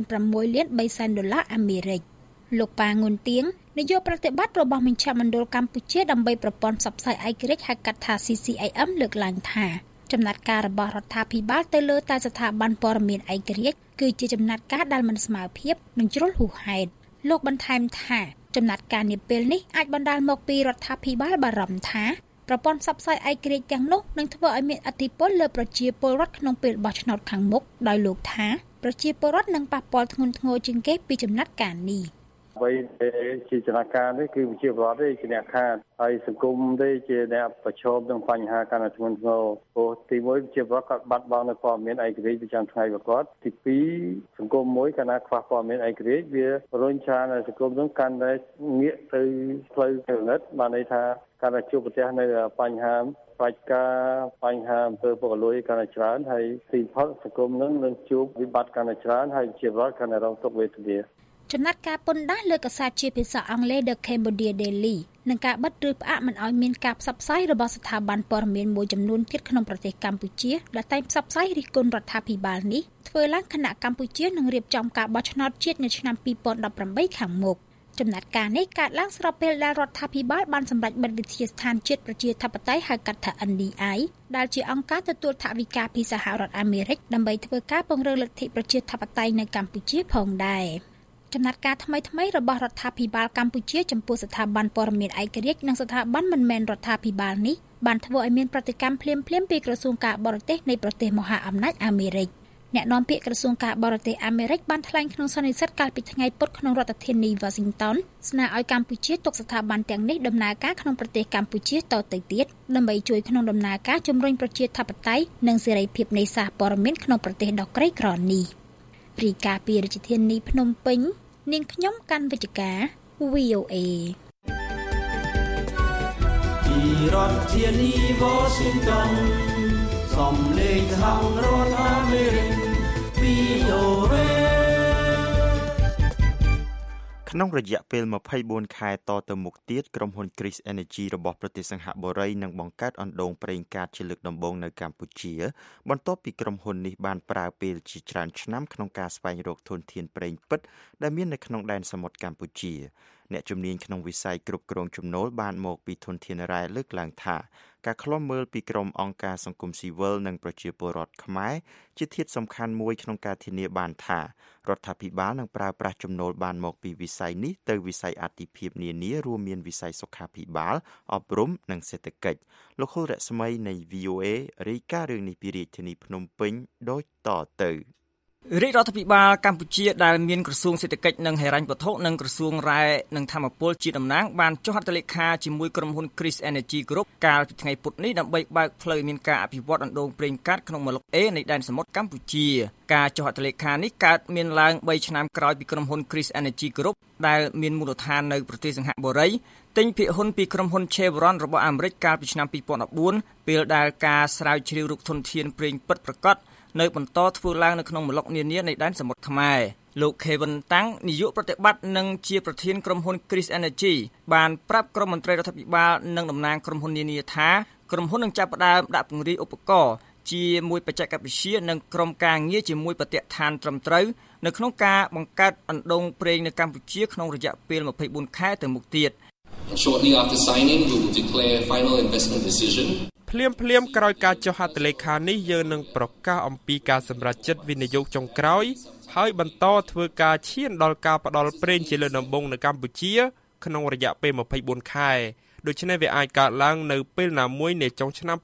$6.3 អាមេរិកលោកប៉ាងុនទៀងនាយកប្រតិបត្តិរបស់មជ្ឈមណ្ឌលកម្ពុជាដើម្បីប្រព័ន្ធផ្សព្វផ្សាយឯករាជ្យហៅកាត់ថា CCIM លើកឡើងថាចំណាត់ការរបស់រដ្ឋាភិបាលទៅលើតែស្ថាប័នព័ត៌មានឯករាជ្យគឺជាចំណាត់ការដែលមិនស្មើភាពនិងជ្រុលហួសហេតុលោកបន្ថែមថាចំណាត់ការនាពេលនេះអាចបណ្ដាលមកពីរដ្ឋាភិបាលបារម្ភថាប្រព័ន្ធផ្សព្វផ្សាយឯករាជ្យទាំងនោះនឹងធ្វើឲ្យមានឥទ្ធិពលលើប្រជាពលរដ្ឋក្នុងពេលបោះឆ្នោតខាងមុខដោយលោកថាប្រជាពលរដ្ឋនឹងប៉ះពាល់ធ្ងន់ធ្ងរជាងគេពីចំណាត់ការនេះអ្វីដែលជាចំណាត់ការនេះគឺវិជារដ្ឋទេជាអ្នកខាតហើយសង្គមទេជាអ្នកប្រឈមនឹងបញ្ហាកាន់តែធ្ងន់ធ្ងរព្រោះទី1វិជារដ្ឋគាត់បាត់បង់នៅព័ត៌មានឯករាជ្យប្រចាំថ្ងៃរបស់គាត់ទី2សង្គមមួយកាលណាខ្វះព័ត៌មានឯករាជ្យវារុញច្រានឲ្យសង្គមនោះកាន់តែងាកទៅផ្លូវគំនិតបានន័យថាកាន់តែជួបប្រទះនៅបញ្ហាបាច់ការបញ្ហាអំពើពុករលួយកាន់តែច្រើនហើយទីផលសង្គមនឹងជួបវិបត្តិកាន់តែច្រើនហើយជារដ្ឋកាន់តែរងទុក្ខវេទនាចំណាត់ការពន្ធដារលើកាសែតជាភាសាអង់គ្លេស The Cambodia Daily និងការបិទឬផ្អាកមិនឲ្យមានការផ្សព្វផ្សាយរបស់ស្ថាប័នព័ត៌មានមួយចំនួនទៀតក្នុងប្រទេសកម្ពុជាដែលតែងផ្សព្វផ្សាយរិះគន់រដ្ឋាភិបាលនេះធ្វើឡើងខណៈកម្ពុជានឹងរៀបចំការបោះឆ្នោតជាតិនៅឆ្នាំ2018ខាងមុខចំណាត់ការនេះកើតឡើងស្របពេលដែលរដ្ឋាភិបាលបានសម្រេចបិទវិទ្យាស្ថានជាតិប្រជាធិបតេយ្យហៅកាត់ថា NDI ដែលជាអង្គការទទួលថវិកាពីសហរដ្ឋអាមេរិកដើម្បីធ្វើការពង្រឹងលទ្ធិប្រជាធិបតេយ្យនៅកម្ពុជាផងដែរចំណាត់ការថ្មីរបស់រដ្ឋាភិបាលកម្ពុជាចំពោះស្ថាប័នព័ត៌មានឯករាជ្យនិងស្ថាប័នមិនមែនរដ្ឋាភិបាលនេះបានធ្វើឲ្យមានប្រតិកម្មភ្លាមពីក្រសួងការបរទេសនៃប្រទេសមហាអំណាចអាមេរិកអ្នកនាំពាក្យក្រសួងការបរទេសអាមេរិកបានថ្លែងក្នុងសន្និសីទកាលពីថ្ងៃពុធក្នុងរដ្ឋធានី Washington ស្នើឲ្យកម្ពុជាទុកស្ថាប័នទាំងនេះដំណើរការក្នុងប្រទេសកម្ពុជាតទៅទៀតដើម្បីជួយក្នុងដំណើរការជំរុញប្រជាធិបតេយ្យនិងសេរីភាពនៃសារព័ត៌មានក្នុងប្រទេសដ៏ក្រីក្រនេះរីកាពីរាជធានីភ្នំពេញនាងខ្ញុំកាន់វិជ្ជការ VOA ពីរដ្ឋធានី Washington សំឡេងខាងរដ្ឋអាមេរិក VOA ក្នុងរយៈពេល24ខែតទៅមុខទៀតក្រុមហ៊ុន Kris Energy របស់ប្រទេសសិង្ហបុរីនឹងបង្កើតអណ្ដូងប្រេងកាតជាលើកដំបូងនៅកម្ពុជាបន្ទាប់ពីក្រុមហ៊ុននេះបានប្រើពេលជាច្រើនឆ្នាំក្នុងការស្វែងរកធនធានប្រេងពិតដែលមាននៅក្នុងដែនសមុទ្រកម្ពុជាអ្នកជំនាញក្នុងវិស័យគ្រប់គ្រងចំណូលបានមកពីធនធានរ៉ែលើកឡើងថាការឃ្លាំមើលពីក្រុមអង្គការសង្គមស៊ីវិលនិងប្រជាពលរដ្ឋខ្មែរជាធាតុសំខាន់មួយក្នុងការធានាបានថារដ្ឋាភិបាលនឹងប្រើប្រាស់ចំណូលបានមកពីវិស័យនេះទៅវិស័យអាទិភាពនានារួមមានវិស័យសុខាភិបាលអប់រំនិងសេដ្ឋកិច្ចលោកហុលរស្មីនៃ VOA រាយការណ៍រឿងនេះពីរាជធានីភ្នំពេញដូចតទៅរាជរដ្ឋាភិបាលកម្ពុជាដែលមានក្រសួងសេដ្ឋកិច្ចនិងហិរញ្ញវត្ថុនិងក្រសួងរ៉ែនិងធម្មពលជាតំណាងបានចុះហត្ថលេខាជាមួយក្រុមហ៊ុន Kris Energy Group កាលពីថ្ងៃពុធនេះដើម្បីបើកផ្លូវមានការអភិវឌ្ឍអណ្ដូងប្រេងកាតក្នុងម្លុក A នៃដែនសមុទ្រកម្ពុជាការចុះហត្ថលេខានេះកើតមានឡើង3ឆ្នាំក្រោយពីក្រុមហ៊ុន Kris Energy Group ដែលមានមូលដ្ឋាននៅប្រទេសសិង្ហបុរីទិញភាគហ៊ុនពីក្រុមហ៊ុន Chevron របស់អាមេរិកកាលពីឆ្នាំ2014ពេលដែលការស្រាវជ្រាវរកធនធានប្រេងពិតប្រាកដនៅបន្តធ្វើឡើងនៅក្នុងម្លុកនានានៃដែនសមុទ្រខ្មែរលោក Kevin Tang នាយកប្រតិបត្តិនិងជាប្រធានក្រុមហ៊ុន Chris Energy បានប្រាប់ក្រុមមន្ត្រីរដ្ឋាភិបាលនិងតំណាងក្រុមហ៊ុននានាថាក្រុមហ៊ុននឹងចាប់ផ្ដើមដាក់ពង្រាយឧបករណ៍ជាមួយបច្ចេកវិទ្យានិងក្រុមការងារជាមួយបទដ្ឋានត្រឹមត្រូវនៅក្នុងការបង្កើតអណ្ដូងប្រេងនៅកម្ពុជាក្នុងរយៈពេល24ខែទៅមុខទៀត Shortly after signing we will declare final investment decision ភ្លាមក្រោយការចុះហត្ថលេខានេះយើងនឹងប្រកាសអំពីការសម្រេចចិត្តវិនិយោគចុងក្រោយហើយបន្តធ្វើការឈានដល់ការផ្ដល់ប្រេងជាលើកដំបូងនៅកម្ពុជាក្នុងរយៈពេល24ខែដូច្នេះវាអាចកើតឡើងនៅពេលណាមួយនៃចុងឆ្នាំ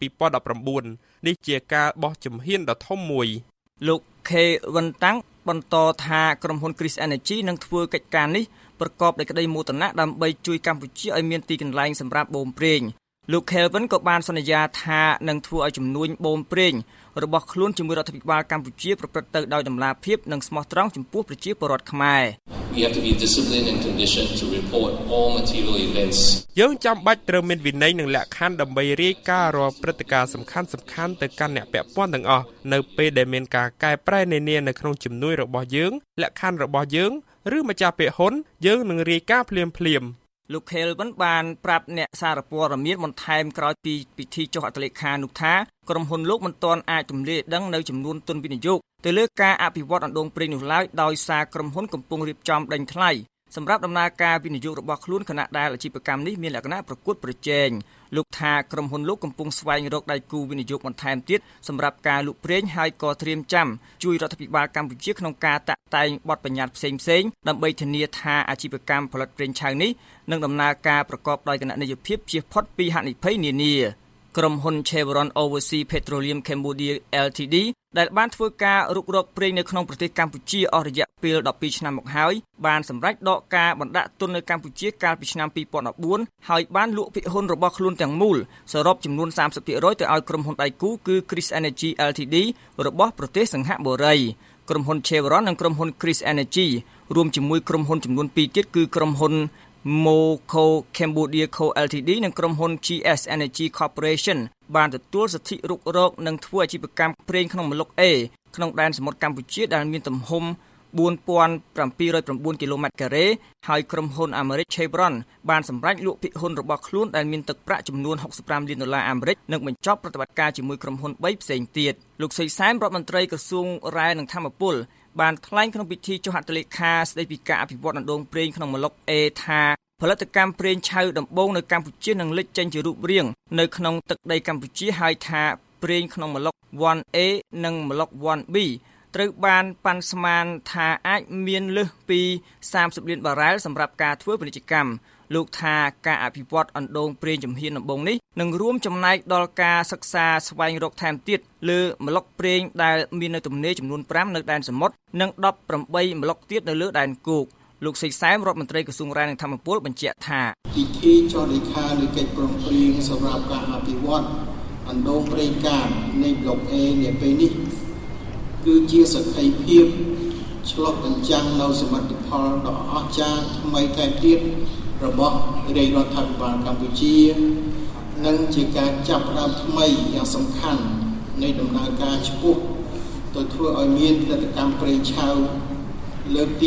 2019នេះជាការបោះជំហានដ៏ធំមួយលោក Kevin Tang បន្តថាក្រុមហ៊ុន Chris Energy នឹងធ្វើកិច្ចការនេះប្រកបដោយក្តីមោទនៈដើម្បីជួយកម្ពុជាឲ្យមានទីកន្លែងសម្រាប់បូមប្រេងលោក Kelvin ក៏បានសន្យាថានឹងធ្វើឲ្យចំនួនបូមប្រេងរបស់ខ្លួនជាមួយរដ្ឋាភិបាលកម្ពុជាប្រព្រឹត្តទៅដោយតម្លាភាពនិងស្មោះត្រង់ចំពោះប្រជាពលរដ្ឋខ្មែរ We have to be disciplined and conditioned to report all material events យើងចាំបាច់ត្រូវមានវិន័យនិងលក្ខខណ្ឌដើម្បីរាយការណ៍រាល់ព្រឹត្តិការណ៍សំខាន់ៗទៅកាន់អ្នកពាក់ព័ន្ធទាំងអស់នៅពេលដែលមានការកែប្រែនានានៅក្នុងជំនួយរបស់យើងលក្ខខណ្ឌរបស់យើងឬម្ចាស់ពាក្យហ៊ុនយើងនឹងរាយការណ៍ភ្លាមលោក Kelvin បានប្រាប់អ្នកសារព័ត៌មានបន្ថែមក្រោយពីពិធីចុះហត្ថលេខានោះថាក្រុមហ៊ុនលោកមិនទាន់អាចទម្លាយដឹងនៅចំនួនទុនវិនិយោគទៅលើការអភិវឌ្ឍអណ្ដូងប្រេងនោះឡើយដោយសារក្រុមហ៊ុនកំពុងរៀបចំដេញថ្លៃសម្រាប់ដំណើរការវិនិយោគរបស់ខ្លួនខណៈដែលអាជីវកម្មនេះមានលក្ខណៈប្រកួតប្រជែងលោកថាក្រុមហ៊ុនលោកកំពុងស្វែងរកដៃគូវិនិយោគបន្ថែមទៀតសម្រាប់ការលក់ប្រេងហើយក៏ត្រៀមចាំជួយរដ្ឋាភិបាលកម្ពុជាក្នុងការតាក់តែងបទបញ្ញត្តិផ្សេងៗដើម្បីធានាថាអាជីវកម្មផលិតប្រេងឆៅនេះនឹងដំណើរការប្រកបដោយគណនេយ្យភាពជៀសផុតពីហានិភ័យនានាក្រុមហ៊ុន Chevron Overseas Petroleum Cambodia Ltd ដែលបានធ្វើការរុករកប្រេងនៅក្នុងប្រទេសកម្ពុជាអស់រយៈពេល12ឆ្នាំមកហើយបានសម្រេចដកការបណ្ដាក់ទុននៅកម្ពុជាកាលពីឆ្នាំ2014ហើយបានលក់ភាគហ៊ុនរបស់ខ្លួនទាំងមូលសរុបចំនួន 30% ទៅឲ្យក្រុមហ៊ុនដៃគូគឺ Chris Energy Ltd របស់ប្រទេសសិង្ហបុរីក្រុមហ៊ុន Chevron និងក្រុមហ៊ុន Chris Energy រួមជាមួយក្រុមហ៊ុនចំនួន2ទៀតគឺក្រុមហ៊ុនMoco Cambodia Co Ltd និងក្រុមហ៊ុន GS Energy Corporation បានទទួលសិទ្ធិរុករកនិងធ្វើអាជីវកម្មប្រេងក្នុងម្លុក A ក្នុងដែនសមុទ្រកម្ពុជាដែលមានទំហំ 4709 គីឡូម៉ែត្រការ៉េហើយក្រុមហ៊ុនអាមេរិក Chevron បានសម្រេចលក់ភាគហ៊ុនរបស់ខ្លួនដែលមានទឹកប្រាក់ចំនួន$65 លានអាមេរិកនិងបញ្ចប់ប្រតិបត្តិការជាមួយក្រុមហ៊ុន3ផ្សេងទៀតលោកសុយសែមរដ្ឋមន្ត្រីក្រសួងរ៉ែនិងធម្មពលបានថ្លែងក្នុងពិធីចុះហត្ថលេខាស្តីពីការអភិវឌ្ឍអណ្ដូងប្រេងក្នុងម្លុក A ថាផលិតកម្មប្រេងឆៅដំបូងនៅកម្ពុជានឹងលេចចេញជារូបរាងនៅក្នុងទឹកដីកម្ពុជាហើយថាប្រេងក្នុងម្លុក 1A និងម្លុក 1B ត្រូវបានប៉ាន់ស្មានថាអាចមានលើសពី30លានបារ៉ែលសម្រាប់ការធ្វើពាណិជ្ជកម្មលោកថាការអភិវឌ្ឍអណ្ដូងប្រេងជំហានដំបូងនេះនឹងរួមចំណែកដល់ការសិក្សាស្វែងរកថែមទៀតលើម្លុកប្រេងដែលមាននៅទំនេរចំនួន5នៅដែនសមុទ្រនិង18ម្លុកទៀតនៅលើដែនគោកលោកសេកសែមរដ្ឋមន្ត្រីក្រសួងរ៉ែនិងធម្មពលបញ្ជាក់ថាពិធីចុះលេខាលើកិច្ចព្រមព្រៀងសម្រាប់ការអភិវឌ្ឍអណ្ដូងប្រេងកាតនៃប្លុក A នាពេលនេះគឺជាសក្ខីភាពឆ្លុះបញ្ចាំងនៅសមិទ្ធផលដ៏អស្ចារ្យថ្មីថែមទៀតរបស់រាជរដ្ឋាភិបាលកម្ពុជានិងជាការចាប់ផ្ដើមថ្មីយ៉ាងសំខាន់នៃដំណើរការឆ្ពោះទៅធ្វើឲ្យមានផលិតកម្មប្រេងឆៅលើកទី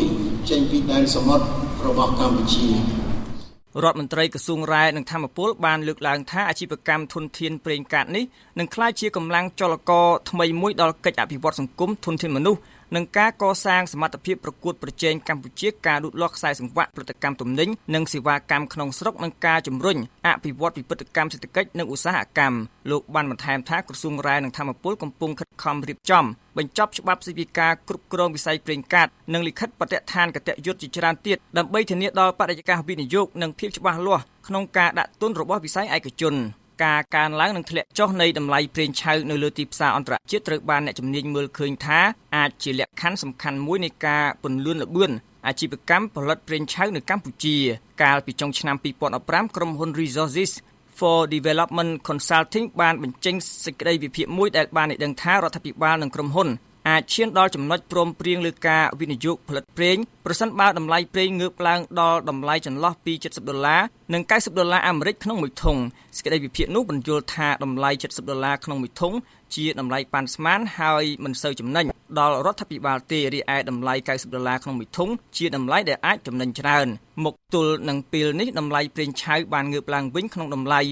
1ចេញពីដែនសមុទ្ររបស់កម្ពុជារដ្ឋមន្ត្រីក្រសួងរ៉ែនិងធម្មពលបានលើកឡើងថាអាជីវកម្មធនធានប្រេងកាតនេះនឹងក្លាយជាកម្លាំងចលករថ្មីមួយដល់កិច្ចអភិវឌ្ឍសង្គមធនធានមនុស្សនិងការកសាងសមត្ថភាពប្រកួតប្រជែងកម្ពុជាការលូតលាស់ខ្សែសង្វាក់ផលិតកម្មទំនិញនិងសេវាកម្មក្នុងស្រុកនិងការជំរុញអភិវឌ្ឍវិវិធកម្មសេដ្ឋកិច្ចនិងឧស្សាហកម្មលោកបានបន្ថែមថាក្រសួងរ៉ែនិងធម្មពលកំពុងខិតខំរៀបចំបញ្ចប់ច្បាប់ស្តីពីការគ្រប់គ្រងវិស័យប្រេងកាតនិងលិខិតបទដ្ឋានគតិយុត្តជាច្រើនទៀតដើម្បីធានាដល់បរិយាកាសវិនិយោគនិងភាពច្បាស់លាស់ក្នុងការដាក់ទុនរបស់វិស័យឯកជនការកើនឡើងនិងធ្លាក់ចុះនៃតម្លៃប្រេងឆៅនៅលើទីផ្សារអន្តរជាតិត្រូវបានអ្នកជំនាញមើលឃើញថាអាចជាលក្ខខណ្ឌសំខាន់មួយនៃការពន្លឿនល្បឿនអាជីវកម្មផលិតប្រេងឆៅនៅកម្ពុជាកាលពីចុងឆ្នាំ2015ក្រុមហ៊ុន Resources for Development Consulting បានបញ្ចេញសេចក្តីវិភាគមួយដែលបានឲ្យដឹងថារដ្ឋាភិបាលនិងក្រុមហ៊ុនអាចឈានដល់ចំណុចព្រមព្រៀងលើការវិនិយោគផលិតប្រេងប្រសិនបើតម្លៃប្រេងងើបឡើងដល់តម្លៃចន្លោះពី$70 និង$90អាមេរិកក្នុងមួយធុងសេចក្តីវិភាគនោះបញ្យល់ថាតម្លៃ$70ក្នុងមួយធុងជាតម្លៃប៉ាន់ស្មានហើយមិនសូវចំណេញដល់រដ្ឋាភិបាលទេរីឯតម្លៃ$90ក្នុងមួយធុងជាតម្លៃដែលអាចចំណេញច្រើនមកទល់នឹងពេលនេះតម្លៃប្រេងឆៅបានងើបឡើងវិញក្នុងតម្លៃ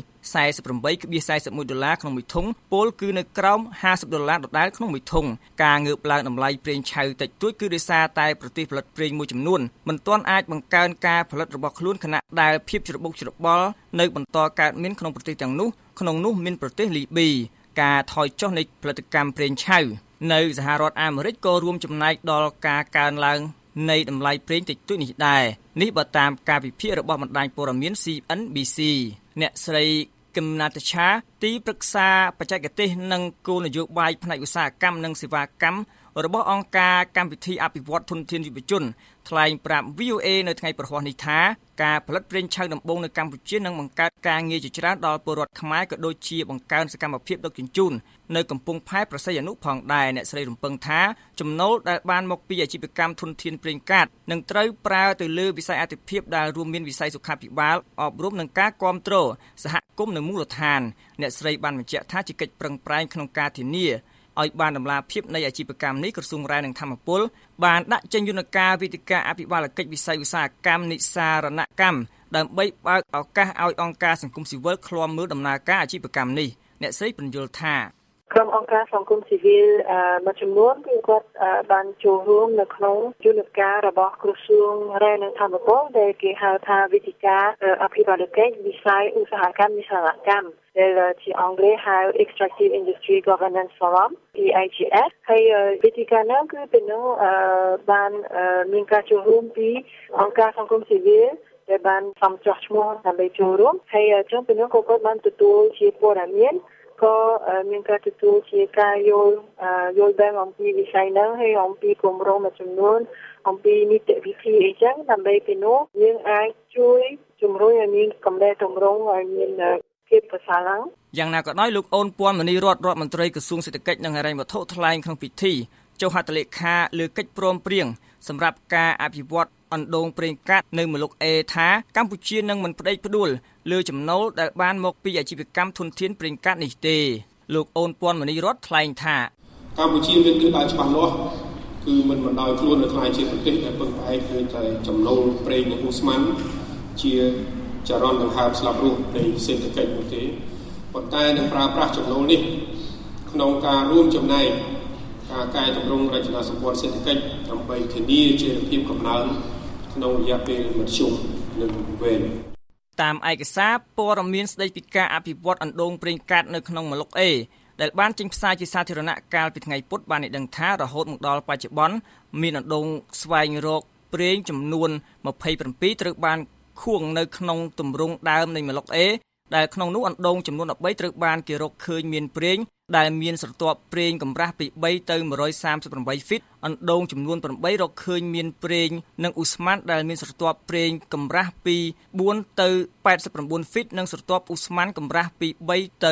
$48.41ក្នុងមួយធុងពលគឺនៅក្រោម$50ដដែលក្នុងមួយធុងការងើបឡើងតម្លៃប្រេងឆៅតិចតួចគឺដោយសារតែប្រទេសផលិតប្រេងមួយចំនួនមិនទាន់អាចបង្កើនការផលិតរបស់ខ្លួនខណៈដែលភាពច្របូកច្របល់នៅបន្តកើតមានក្នុងប្រទេសទាំងនោះក្នុងនោះមានប្រទេសលីប៊ីការថយចុះនៃផលិតកម្មប្រេងឆៅនៅសហរដ្ឋអាមេរិកក៏រួមចំណែកដល់ការកើនឡើងនៃតម្លៃប្រេងតិចតួចនេះដែរនេះបើតាមការវិភាគរបស់បណ្ដាញព័ត៌មាន CNBC អ្នកស្រីគឹមណាតឆាទីប្រឹក្សាបច្ចេកទេសនិងគោលនយោបាយផ្នែកឧស្សាហកម្មនិងសេវាកម្មរបស់អង្គការកម្មវិធីអភិវឌ្ឍធនធានយុវជនថ្លែងប្រាប់ VOA នៅថ្ងៃប្រហ័សនេះថាការផលិតប្រេងឆៅដំបូងនៅកម្ពុជានឹងបង្កើតការងារជាច្រើនដល់ពលរដ្ឋខ្មែរក៏ដូចជាបង្កើនសកម្មភាពដឹកជញ្ជូននៅកំពង់ផែប្រស័យអនុផងដែរអ្នកស្រីរំពឹងថាចំណូលដែលបានមកពីអាជីវកម្មធនធានប្រេងកាតនឹងត្រូវប្រើទៅលើវិស័យអាទិភាពដែលរួមមានវិស័យសុខាភិបាលអប់រំនិងការគាំទ្រសហគមន៍នៅមូលដ្ឋានអ្នកស្រីបានបញ្ជាក់ថាជាកិច្ចប្រឹងប្រែងក្នុងការធានាឲ្យបានដំណាភាពនៃអាជីវកម្មនេះក្រសួងរ៉ែនិងធម្មពលបានដាក់ចេញយន្តការវិធានការអភិបាលកិច្ចវិស័យឧស្សាហកម្មនិស្សារណកម្មដើម្បីបើកឱកាសឲ្យអង្គការសង្គមស៊ីវិលឃ្លាំមើលដំណើរការអាជីវកម្មនេះអ្នកស្រីបញ្យល់ថាក្រុមអង្គការសង្គមស៊ីវិលមួយចំនួនគឺគាត់បានចូលរួមនៅក្នុងយន្តការរបស់ក្រសួងរ៉ែនិងធម្មពលដែលគេហៅថាវិធានការអភិបាលកិច្ចវិស័យឧស្សាហកម្មនិស្សារណកម្មដែលជាអង់គ្លេសហៅ Extractive Industry Governance Forum EIGF ហើយវិធានការនោះគឺពេលនោះបានមានការចូលរួមពីអង្គការសង្គមស៊ីវិលដែលបានសំចោះឈ្មោះដើម្បីចូលរួមហើយចុងពេលនោះក៏គាត់បានទទួលជាព័ត៌មានក៏មានការទទួលជាការយល់ដឹងអំពីវិស័យហ្នឹងហើយអំពីគម្រោងមួយចំនួនអំពីនីតិវិធីអីចឹងដើម្បីពីនោះយើងអាចជួយជំរុញឲ្យមានកម្រិតទម្រង់ឲ្យមានភាពប្រសើរឡើងយ៉ាងណាក៏ដោយលោកអូនពាន់មនីរដ្ឋរដ្ឋមន្ត្រីក្រសួងសេដ្ឋកិច្ចនិងហិរញ្ញវត្ថុថ្លែងក្នុងពិធីចុះហត្ថលេខាលើកិច្ចព្រមព្រៀងសម្រាប់ការអភិវឌ្ឍអណ្ដូងប្រេងកាតនៅមលុកអេថាកម្ពុជានឹងមិនផ្ដេកផ្ដួលលើចំណូលដែលបានមកពីអាជីវកម្មធនធានប្រេងកាតនេះទេលោកអូនពាន់មនីរដ្ឋថ្លែងថាកម្ពុជាមានទិសដៅច្បាស់លាស់គឺមិនបណ្ដោយខ្លួននៅខ្លាយជាប្រទេសដែលពឹងផ្អែកលើតែចំណូលប្រេងនិងឧស្ម័នជាចរន្តដង្ហើមស្លាប់រស់នៃសេដ្ឋកិច្ចនោះទេប៉ុន្តែនឹងប្រើប្រាស់ចំណូលនេះក្នុងការរួមចំណែកការកែតម្រង់រចនាសម្ព័ន្ធសេដ្ឋកិច្ចដើម្បីធានាចីរភាពកំណើនក្នុងរយៈពេលមធ្យមនិងវែងតាមឯកសារព័ត៌មានស្តីពីការអភិវឌ្ឍអណ្ដូងប្រេងកាតនៅក្នុងមលុកអេដែលបានចេញផ្សាយជាសាធារណៈកាលពីថ្ងៃពុធបានឲ្យដឹងថារហូតមកដល់បច្ចុប្បន្នមានអណ្ដូងស្វែងរកប្រេងចំនួន27ត្រូវបានខួងនៅក្នុងទម្រង់ដើមនៃមលុកអេដែលក្នុងនោះអណ្ដូងចំនួន13ត្រូវបានគេរកឃើញមានប្រេងដែលមានស្រទាប់ប្រេងកម្រាស់ពី3ទៅ138ហ្វីតអណ្ដូងចំនួន8រកឃើញមានប្រេងនិងឧស្ម័នដែលមានស្រទាប់ប្រេងកម្រាស់ពី4ទៅ89ហ្វីតនិងស្រទាប់ឧស្ម័នកម្រាស់ពី3ទៅ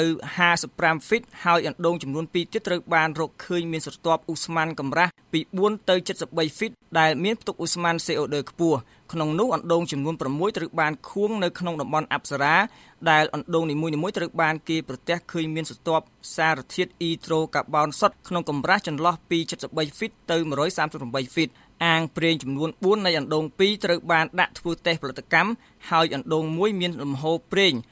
55ហ្វីតហើយអណ្ដូងចំនួន2ទៀតត្រូវបានរកឃើញមានស្រទាប់ឧស្ម័នកម្រាស់ពី4ទៅ73ហ្វីតដែលមានផ្ទុកឧស្ម័ន CO2 ខ្ពស់ក្នុងនោះអណ្ដូងចំនួន6ត្រូវបានខួងនៅក្នុងតំបន់អប្សរាដែលអណ្ដូងនីមួយៗត្រូវបានគេប្រទះឃើញមានស្រទាប់សារធាតុអ៊ីត្រូកាបូនសុទ្ធក្នុងកម្រាស់ចន្លោះពី73ហ្វីតទៅ138ហ្វីតអាងប្រេងចំនួន4នៃអណ្ដូង2ត្រូវបានដាក់ធ្វើតេស្តផលិតកម្មហើយអណ្ដូង1មានលំហូរប្រេង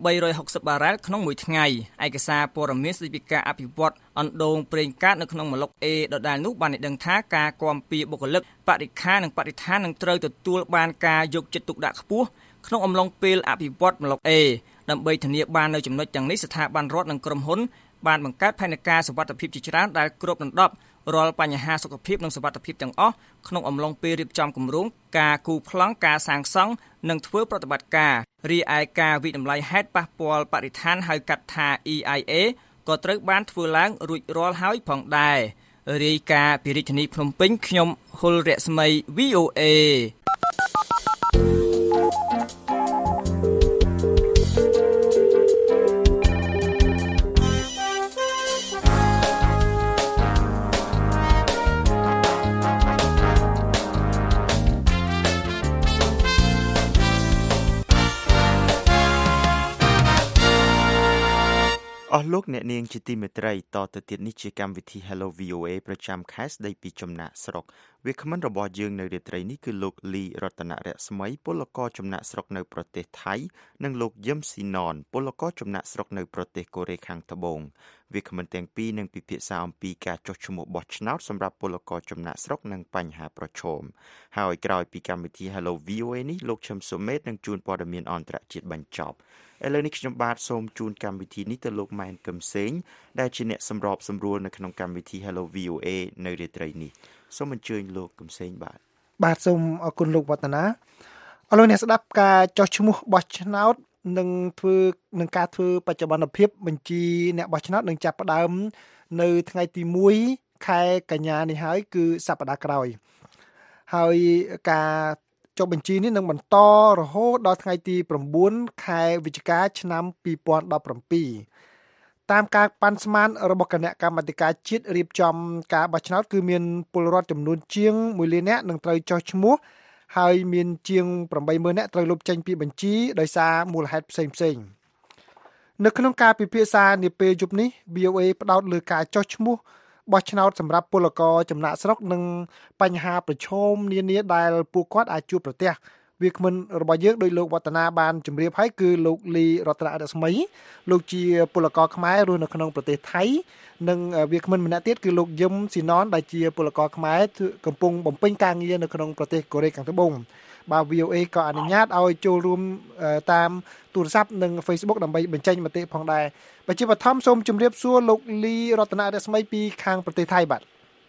860បារ៉ែលក្នុងមួយថ្ងៃឯកសារព័ត៌មានស្តីពីការអភិវឌ្ឍអណ្ដូងប្រេងកាតនៅក្នុងមលុកអេដដែលនោះបានឲ្យដឹងថាការគាំពៀបុគ្គលិកបរិក្ខារនិងបរិស្ថាននឹងត្រូវទទួលបានការយកចិត្តទុកដាក់ខ្ពស់ក្នុងអំឡុងពេលអភិវឌ្ឍមលុកអេដើម្បីធានាបាននៅចំណុចទាំងនេះស្ថាប័នរដ្ឋនិងក្រុមហ៊ុនបានបង្កើតផែនការសុវត្ថិភាពជាច្រើនដែលគ្របដណ្ដប់រាល់បញ្ហាសុខភាពនិងសុវត្ថិភាពទាំងអស់ក្នុងអំឡុងពេលរៀបចំគម្រោងការគូប្លង់ការសាងសង់និងធ្វើប្រតិបត្តិការរីឯការវិតម្លៃហេតុប៉ះពាល់បរិស្ថានហៅកាត់ថា EIA ក៏ត្រូវបានធ្វើឡើងរួចរាល់ហើយផងដែររាយការណ៍ពីរាជធានីភ្នំពេញខ្ញុំហុលរស្មី VOA អស់លោកអ្នកនាងជាទីមេត្រីតទៅទៀតនេះជាកម្មវិធី Hello VOA ប្រចាំខែស្ដីពីចំណាក់ស្រុកវាគ្មិនរបស់យើងនៅរាត្រីនេះគឺលោកលីរតនរស្មីពលករចំណាក់ស្រុកនៅប្រទេសថៃនិងលោកយឹមស៊ីណនពលករចំណាក់ស្រុកនៅប្រទេសកូរ៉េខាងត្បូងវាគ្មិនទាំងពីរនឹងពិភាក្សាអំពីការចុះឈ្មោះបោះឆ្នោតសម្រាប់ពលករចំណាក់ស្រុកនិងបញ្ហាប្រឈមហើយក្រោយពីកម្មវិធី Hello VOA នេះលោកឈឹមសុមេតនឹងជួនព័ត៌មានអន្តរជាតិបញ្ចប់ឥឡូវនេះខ្ញុំបាទសូមជូនកម្មវិធីនេះទៅលោកម៉ែនកឹមសេងដែលជាអ្នកសម្របសម្រួលនៅក្នុងកម្មវិធី Hello VOA នៅរាត្រីនេះសូមអញ្ជើញលោកកឹមសេងបាទសូមអរគុណលោកវឌ្ឍនាអរលោកអ្នកស្ដាប់ការចុះឈ្មោះបោះឆ្នោតនឹងការធ្វើបច្ចុប្បន្នភាពបញ្ជីអ្នកបោះឆ្នោតនឹងចាប់ផ្ដើមនៅថ្ងៃទី1ខែកញ្ញានេះហើយគឺសប្តាហ៍ក្រោយហើយការចុះបញ្ជីនេះនឹងបន្តរហូតដល់ថ្ងៃទី9ខែវិច្ឆិកាឆ្នាំ2017តាមការប៉ាន់ស្មានរបស់គណៈកម្មាធិការជាតិរៀបចំការបោះឆ្នោតគឺមានពលរដ្ឋចំនួនជាង1លាននាក់នឹងត្រូវចុះឈ្មោះហើយមានជាង 80,000 នាក់ត្រូវលុបចេញពីបញ្ជីដោយសារមូលហេតុផ្សេងៗនៅក្នុងការពិភាក្សានាពេលយប់នេះ VOA ផ្ដោតលើការចុះឈ្មោះបោះឆ្នោតសម្រាប់ពលករចំណាក់ស្រុកនិងបញ្ហាប្រឈមនានាដែលពួកគាត់អាចជួបប្រទះវាគ្មិនរបស់យើងដោយលោកវឌ្ឍនាបានជម្រាបឲ្យគឺលោកលីរតនរស្មីលោកជាពលករខ្មែររស់នៅក្នុងប្រទេសថៃនិងវាគ្មិនម្នាក់ទៀតគឺលោកយឹមស៊ីណនដែលជាពលករខ្មែរកំពុងបំពេញការងារនៅក្នុងប្រទេសកូរ៉េខាងត្បូងបាទ VOA ក៏អនុញ្ញាតឲ្យចូលរួមតាមទូរស័ព្ទនិង Facebook ដើម្បីបញ្ចេញមតិផងដែរបើជាបឋមសូមជម្រាបសួរលោកលីរតនរស្មីពីខាងប្រទេសថៃបាទ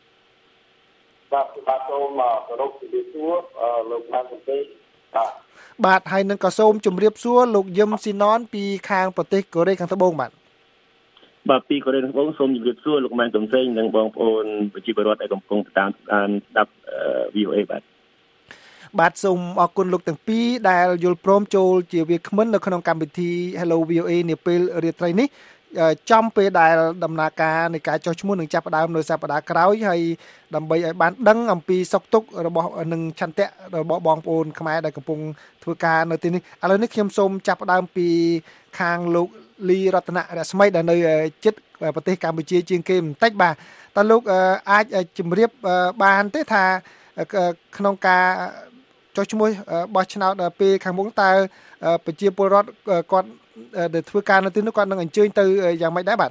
សូមគោរពជម្រាបសួរលោកបានប្រទេសបាទហើយនឹងក៏សូមជម្រាបសួរលោកយឹមស៊ីណនពីខាងប្រទេសកូរ៉េខាងត្បូងបាទពីកូរ៉េខាងត្បូងសូមជម្រាបសួរលោកម៉ែនកំសែងនិងបងប្អូនប្រជាពលរដ្ឋដែលកំពុងតាមស្ដាប់ VOA បាទសូមអរគុណលោកទាំងពីរដែលយល់ព្រមចូលជាវាគ្មិននៅក្នុងកម្មវិធី Hello VOA នាពេលរាត្រីនេះចំពេលដែលដំណើរការនៃការចុះឈ្មោះនឹងចាប់ផ្ដើមនៅសប្តាហ៍ក្រោយហើយដើម្បីឲ្យបានដឹងអំពីសុខទុក្ខរបស់និងឆន្ទៈរបស់បងប្អូនខ្មែរដែលកំពុងធ្វើការនៅទីនេះឥឡូវនេះខ្ញុំសូមចាប់ផ្ដើមពីខាងលោកលីរតនរស្មីដែលនៅជិតប្រទេសកម្ពុជាជាងគេបន្តិចបាទតើលោកអាចជម្រាបបានទេថាក្នុងការចុះឈ្មោះបោះឆ្នោតពេលខាងមុខតើប្រជាពលរដ្ឋគាត់ដែលធ្វើការនៅទីនោះគាត់នឹងអញ្ជើញទៅយ៉ាងម៉េចដែរបាទ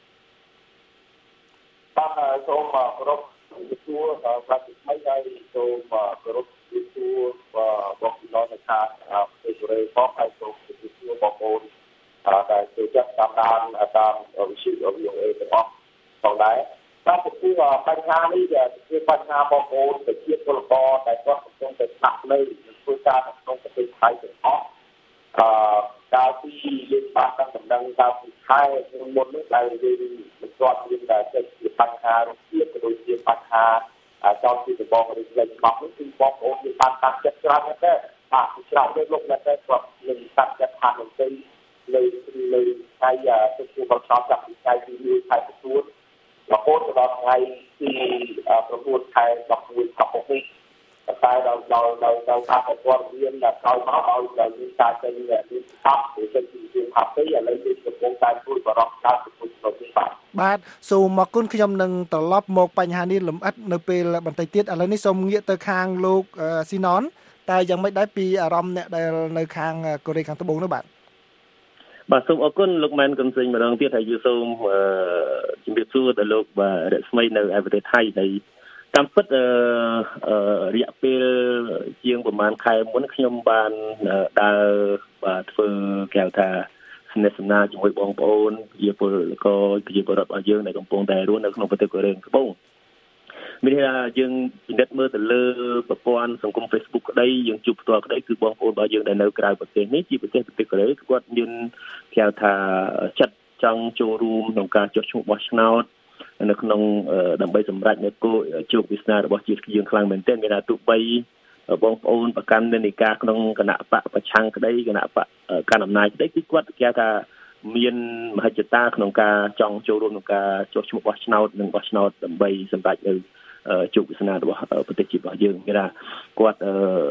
សូមគោរពសួរប្រតិបត្តិហើយសូមគោរពសួរបងប្អូននៅខាងប្រទេសកូរ៉េផងហើយសូមសួរបងប្អូនដែលចូលចិត្តតាមវិទ្យុ VOA ទាំងអស់ផងដែរតាមពីបញ្ហានេះជាបញ្ហាបងប្អូនប្រជាពលករដែលគាត់កំពុងតែស្នាក់នៅធ្វើការក្នុងប្រទេសថៃទាំងអស់កាលពីយើងបានដំណឹងកាលពីខែមុននេះដែលយើងមិនទាន់មានតែជាបញ្ហារោគភាពក៏ដូចជាបញ្ហាចោលពីដំបងឬផ្លេចច្បាប់នេះគឺបងប្អូនយើងបានតាំងចិត្តច្រើនណាស់ដែរបាទច្រើនលើកលោកអ្នកតែគាត់នឹងតាំងចិត្តថានឹងទៅលើថ្ងៃទៅជួបបោះឆ្នោតចាប់ពីថ្ងៃទី1ខែទទួលរហូតដល់ថ្ងៃទី9ខែ11ខែ6នេះតែដល់ការប្រព័ន្ធរៀនដល់ក្រោយមកឲ្យដល់មានការចេញមានស្បឬចេញពីជាហាប់ទៅឥឡូវយើងកំពុងតែជួយបរិបទការប្រគល់ទៅនេះបាទសូមអរគុណខ្ញុំនឹងត្រឡប់មកបញ្ហានេះលម្អិតនៅពេលបន្តិចទៀតឥឡូវនេះសូមងាកទៅខាងលោកស៊ីណនតែយ៉ាងម៉េចដែរពីអារម្មណ៍អ្នកដែលនៅខាងកូរ៉េខាងត្បូងនោះបាទសូមអរគុណលោកម៉ែនកំសែងម្ដងទៀតហើយយើងសូមជម្រាបសួរដល់លោកបាទរស្មីនៅឯប្រទេសថៃហើយតាមពិតរយៈពេលជាងប្រហែលខែមុនខ្ញុំបានដើរបាទធ្វើគេហៅថាស្និទ្ធស្នាលជាមួយបងប្អូនជាពលករប្រជាពលរដ្ឋរបស់យើងដែលកំពុងតែរស់នៅក្នុងប្រទេសកូរ៉េខាងត្បូងមានថាយើងពិនិត្យមើលទៅលើប្រព័ន្ធសង្គម Facebook ក្តីយើងជួបផ្ទាល់ក្តីគឺបងប្អូនរបស់យើងដែលនៅក្រៅប្រទេសនេះជាប្រទេសកូរ៉េគាត់មានគេហៅថាចិត្តចង់ចូលរួមក្នុងការចុះឈ្មោះបោះឆ្នោតនៅក្នុងដើម្បីសម្រេចនៅគោលជោគវាសនារបស់ជាតិយើងខ្លាំងមែនទែនមានថាទោះបីបងប្អូនប្រកាន់និន្នាការក្នុងគណៈបកប្រឆាំងក្តីគណៈបកកាន់អំណាចក្តីគឺគាត់គេថាមានមហិច្ឆតាក្នុងការចង់ចូលរួមក្នុងការចុះឈ្មោះបោះឆ្នោតនិងបោះឆ្នោតដើម្បីសម្រេចនៅជោគវាសនារបស់ប្រទេសជាតិរបស់យើងគេថាគាត់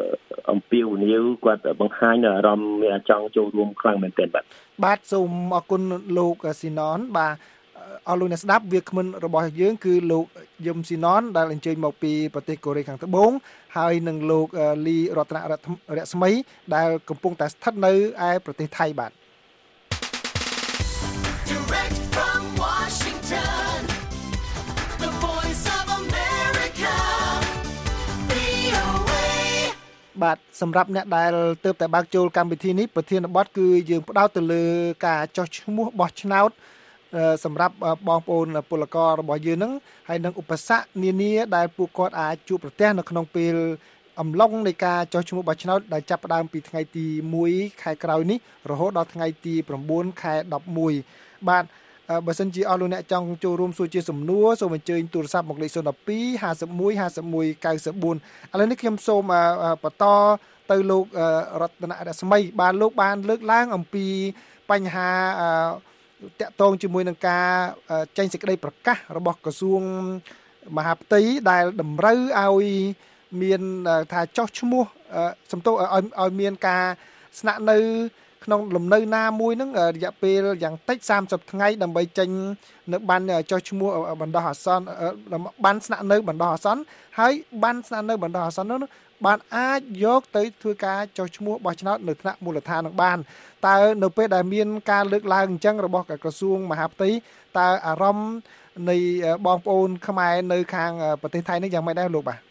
អំពាវនាវគាត់បង្ហាញនៅអារម្មណ៍មានចង់ចូលរួមខ្លាំងមែនទែនបាទសូមអរគុណលោកស៊ីណនបាទអរលោកអ្នកស្ដាប់វាគ្មិនរបស់យើងគឺលោកយឹមស៊ីណនដែលអញ្ជើញមកពីប្រទេសកូរ៉េខាងត្បូងហើយនឹងលោកលីរតនរស្មីដែលកំពុងតែស្ថិតនៅឯប្រទេសថៃបាទបាទសម្រាប់អ្នកដែលទើបតែបើកចូលកម្មវិធីនេះប្រធានបទគឺយើងផ្ដោតទៅលើការចុះឈ្មោះបោះឆ្នោតសម្រាប់បងប្អូនពលកររបស់យើងនឹងហើយនឹងឧបសគ្គនានាដែលពួកគាត់អាចជួបប្រទះនៅក្នុងពេលអំឡុងនៃការចុះឈ្មោះបោះឆ្នោតដែលចាប់ផ្ដើមពីថ្ងៃទី1ខែក្រោយនេះរហូតដល់ថ្ងៃទី9ខែ11បាទបើសិនជាអស់លោកអ្នកចង់ចូលរួមសួរជាសំណួរសូមអញ្ជើញទូរស័ព្ទមកលេខ012 51 51 94ឥឡូវនេះខ្ញុំសូមបន្តទៅលោករតនរស្មីបាទលោកបានលើកឡើងអំពីបញ្ហាតាក់ទងជាមួយនឹងការចេញសេចក្តីប្រកាសរបស់ក្រសួងមហាផ្ទៃដែលតម្រូវឲ្យមានថាចុះឈ្មោះសំទោសឲ្យមានការស្នាក់នៅក្នុងលំនៅណាមួយនឹងរយៈពេលយ៉ាងតិច30ថ្ងៃដើម្បីចេញនៅបានចុះឈ្មោះបណ្ដោះអាសន្នបានស្នាក់នៅបណ្ដោះអាសន្នហើយបានស្នាក់នៅបណ្ដោះអាសន្ននោះបានអាចយកទៅធ្វើការចុះឈ្មោះបោះឆ្នោតនៅថ្នាក់មូលដ្ឋាននឹងបានតើនៅពេលដែលមានការលើកឡើងអញ្ចឹងរបស់ក្រសួងមហាផ្ទៃតើអារម្មណ៍នៃបងប្អូនខ្មែរនៅខាងប្រទេសថៃនេះយ៉ាងម៉េចដែរលោកបាទ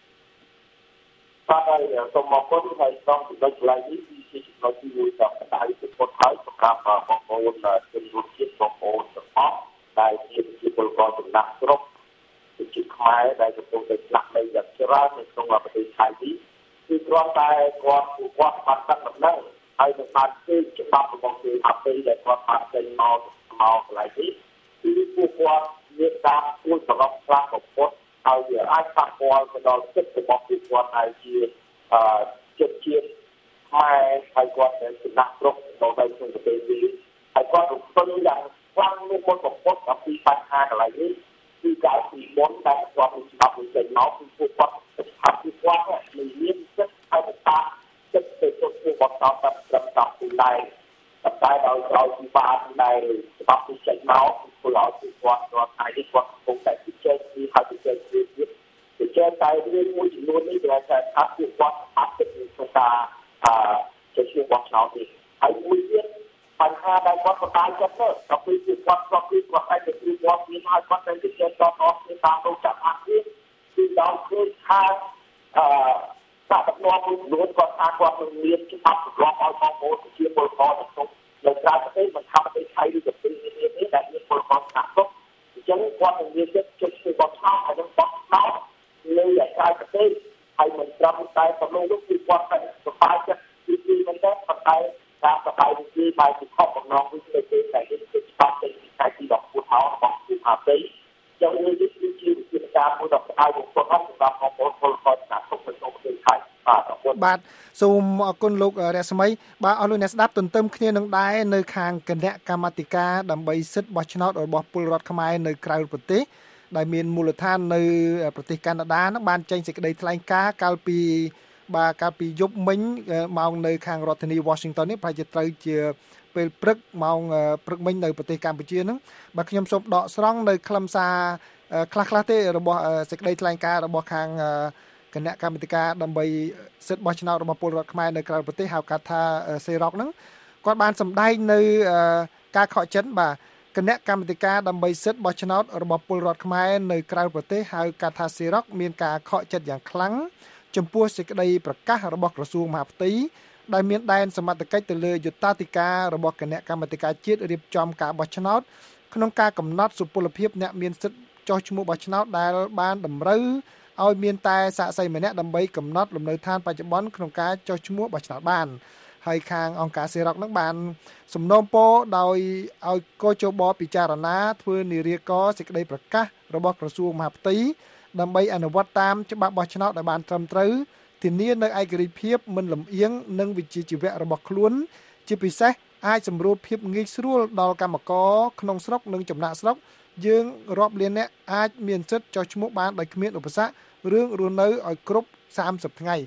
ហើយសូមអរគុណហើយសូមចំណុចកន្លែងនេះជាចំណុចទីមួយដ៏ផ្ដាច់ពីពុទ្ធហើយសម្រាប់បងប្អូនជនរួមជាតិបងប្អូនទាំងអស់ដែលជាពលករចំណាក់ស្រុកជាខ្មែរដែលកំពុងតែឆ្លាក់នៅយ៉ាងច្រើននៅក្នុងប្រទេសថៃនេះគឺគ្រាន់តែគាត់បានកាត់ដំណឹងហើយនឹងបានធ្វើច្បាប់របស់គេអតីតដែលគាត់បានចេញមកកន្លែងនេះគឺពួកគាត់មានការពួនប្រកបខ្លាំងបំផុតហើយវាអាចប៉ះពាល់ទៅដល់សិទ្ធិរបស់ពួកគាត់ដែលជាជាតិខ្មែរហើយគាត់មានចំណាក់ស្រុកនៅក្នុងប្រទេសនេះហើយគាត់រំពឹងយ៉ាងខ្លាំងមុនបំផុតអំពីបញ្ហាកន្លែងនេះគឺការពីមុនដែលគាត់មានច្បាប់មួយចេញមកគឺពួកគាត់ថាពួកគាត់មានសិទ្ធិឲ្យតាមសិទ្ធិទៅចូលបោះឆ្នោតតាមត្រឹមតាមទីដែរតែដោយពីបានដែលច្បាប់នេះចេញមកពលរដ្ឋពួកគាត់អាចគាត់កំពុងតែជជែកពីហើយជជែកតែរឿងមួយចំនួននេះដែលថាពួកគាត់អាចទៅក្នុងការចូលឈ្មោះបោះឆ្នោតនេះហើយមួយទៀតបញ្ហាដែលគាត់បដាយចិត្តទៅដល់ពេលពួកគាត់អាចទៅជួយគាត់មានហើយគាត់ទៅជជែកតគ្នាតាមរោគចាប់អានេះគឺដល់ឃើញថាសាកដំណមួយចំនួនគាត់ថាគាត់នឹងមានច្បាប់សម្រាប់ឲ្យបងប្អូនជាពលករក្នុងនៅក្រៅប្រទេសមិនថាប្រទេសថៃឬប្រទេសនេះដែលមានពលករស្នាក់ទុកអញ្ចឹងគាត់នឹងមានចិត្តជួយបោះឆ្នោតហើយនឹងបោះឆ្នោតនៅក្រៅប្រទេសហើយមិនត្រឹមតែសំឡេងនោះគឺគាត់តែសប្បាយចិត្តគឺមិនតែប៉ុន្តែការសប្បាយនេះបែរជាខកបំណងវិញទៅពេលដែលយើងទៅច្បាប់ទៅខែទី14របស់ពួកអាពេចឹងនេះគឺជាវិធានការមួយដ៏ផ្អែកបំផុតសម្រាប់បងប្អូនពលករស្នាក់ទុកនៅក្នុងប្រទេសថៃបាទសូមអរគុណលោករស្មីបាទអស់លោកអ្នកស្ដាប់ទន្ទឹមគ្នានឹងដែរនៅខាងគណៈកម្មាធិការដើម្បីសិទ្ធិបោះឆ្នោតរបស់ពលរដ្ឋខ្មែរនៅក្រៅប្រទេសដែលមានមូលដ្ឋាននៅប្រទេសកាណាដានឹងបានចេញសេចក្តីថ្លែងការណ៍កាលពីយប់មិញម៉ោងនៅខាងរដ្ឋធានី Washington នេះប្រហែលជាត្រូវជាពេលព្រឹកម៉ោងព្រឹកមិញនៅប្រទេសកម្ពុជានឹងបាទខ្ញុំសូមដកស្រង់នៅខ្លឹមសារខ្លះទេរបស់សេចក្តីថ្លែងការណ៍របស់ខាងគណៈកម្មាធិការដើម្បីសិទ្ធិបោះឆ្នោតរបស់ពលរដ្ឋខ្មែរនៅក្រៅប្រទេសហៅកាត់ថាសេរ៉ុកហ្នឹងគាត់បានសម្ដែងនៅការខកចិត្តបាទគណៈកម្មាធិការដើម្បីសិទ្ធិបោះឆ្នោតរបស់ពលរដ្ឋខ្មែរនៅក្រៅប្រទេសហៅកាត់ថាសេរ៉ុកមានការខកចិត្តយ៉ាងខ្លាំងចំពោះសេចក្តីប្រកាសរបស់ក្រសួងមហាផ្ទៃដែលមានដែនសមត្ថកិច្ចទៅលើយុត្តាធិការរបស់គណៈកម្មាធិការជាតិរៀបចំការបោះឆ្នោតក្នុងការកំណត់សុពលភាពអ្នកមានសិទ្ធិចុះឈ្មោះបោះឆ្នោតដែលបានតម្រូវឲ្យមានតែសាក្សីម្នាក់ដើម្បីកំណត់លំនៅឋានបច្ចុប្បន្នក្នុងការចុះឈ្មោះបោះឆ្នោតបានហើយខាងអង្គការសេរ៉ុកនឹងបានសំណូមពរដោយឲ្យកោជបពិចារណាធ្វើនិរាករសេចក្តីប្រកាសរបស់ក្រសួងមហាផ្ទៃដើម្បីអនុវត្តតាមច្បាប់បោះឆ្នោតឲ្យបានត្រឹមត្រូវធានានៅឯករាជ្យភាពមិនលំអៀងនិងវិជ្ជាជីវៈរបស់ខ្លួនជាពិសេសអាចសម្រួលភាពងាយស្រួលដល់កម្មករក្នុងស្រុកនិងចំណាក់ស្រុកយើងរាប់លានអ្នកអាចមានសិទ្ធិចុះឈ្មោះបានដោយគ្មានឧបសគ្គរឿងរស់នៅឲ្យគ្រប់30ថ្ងៃ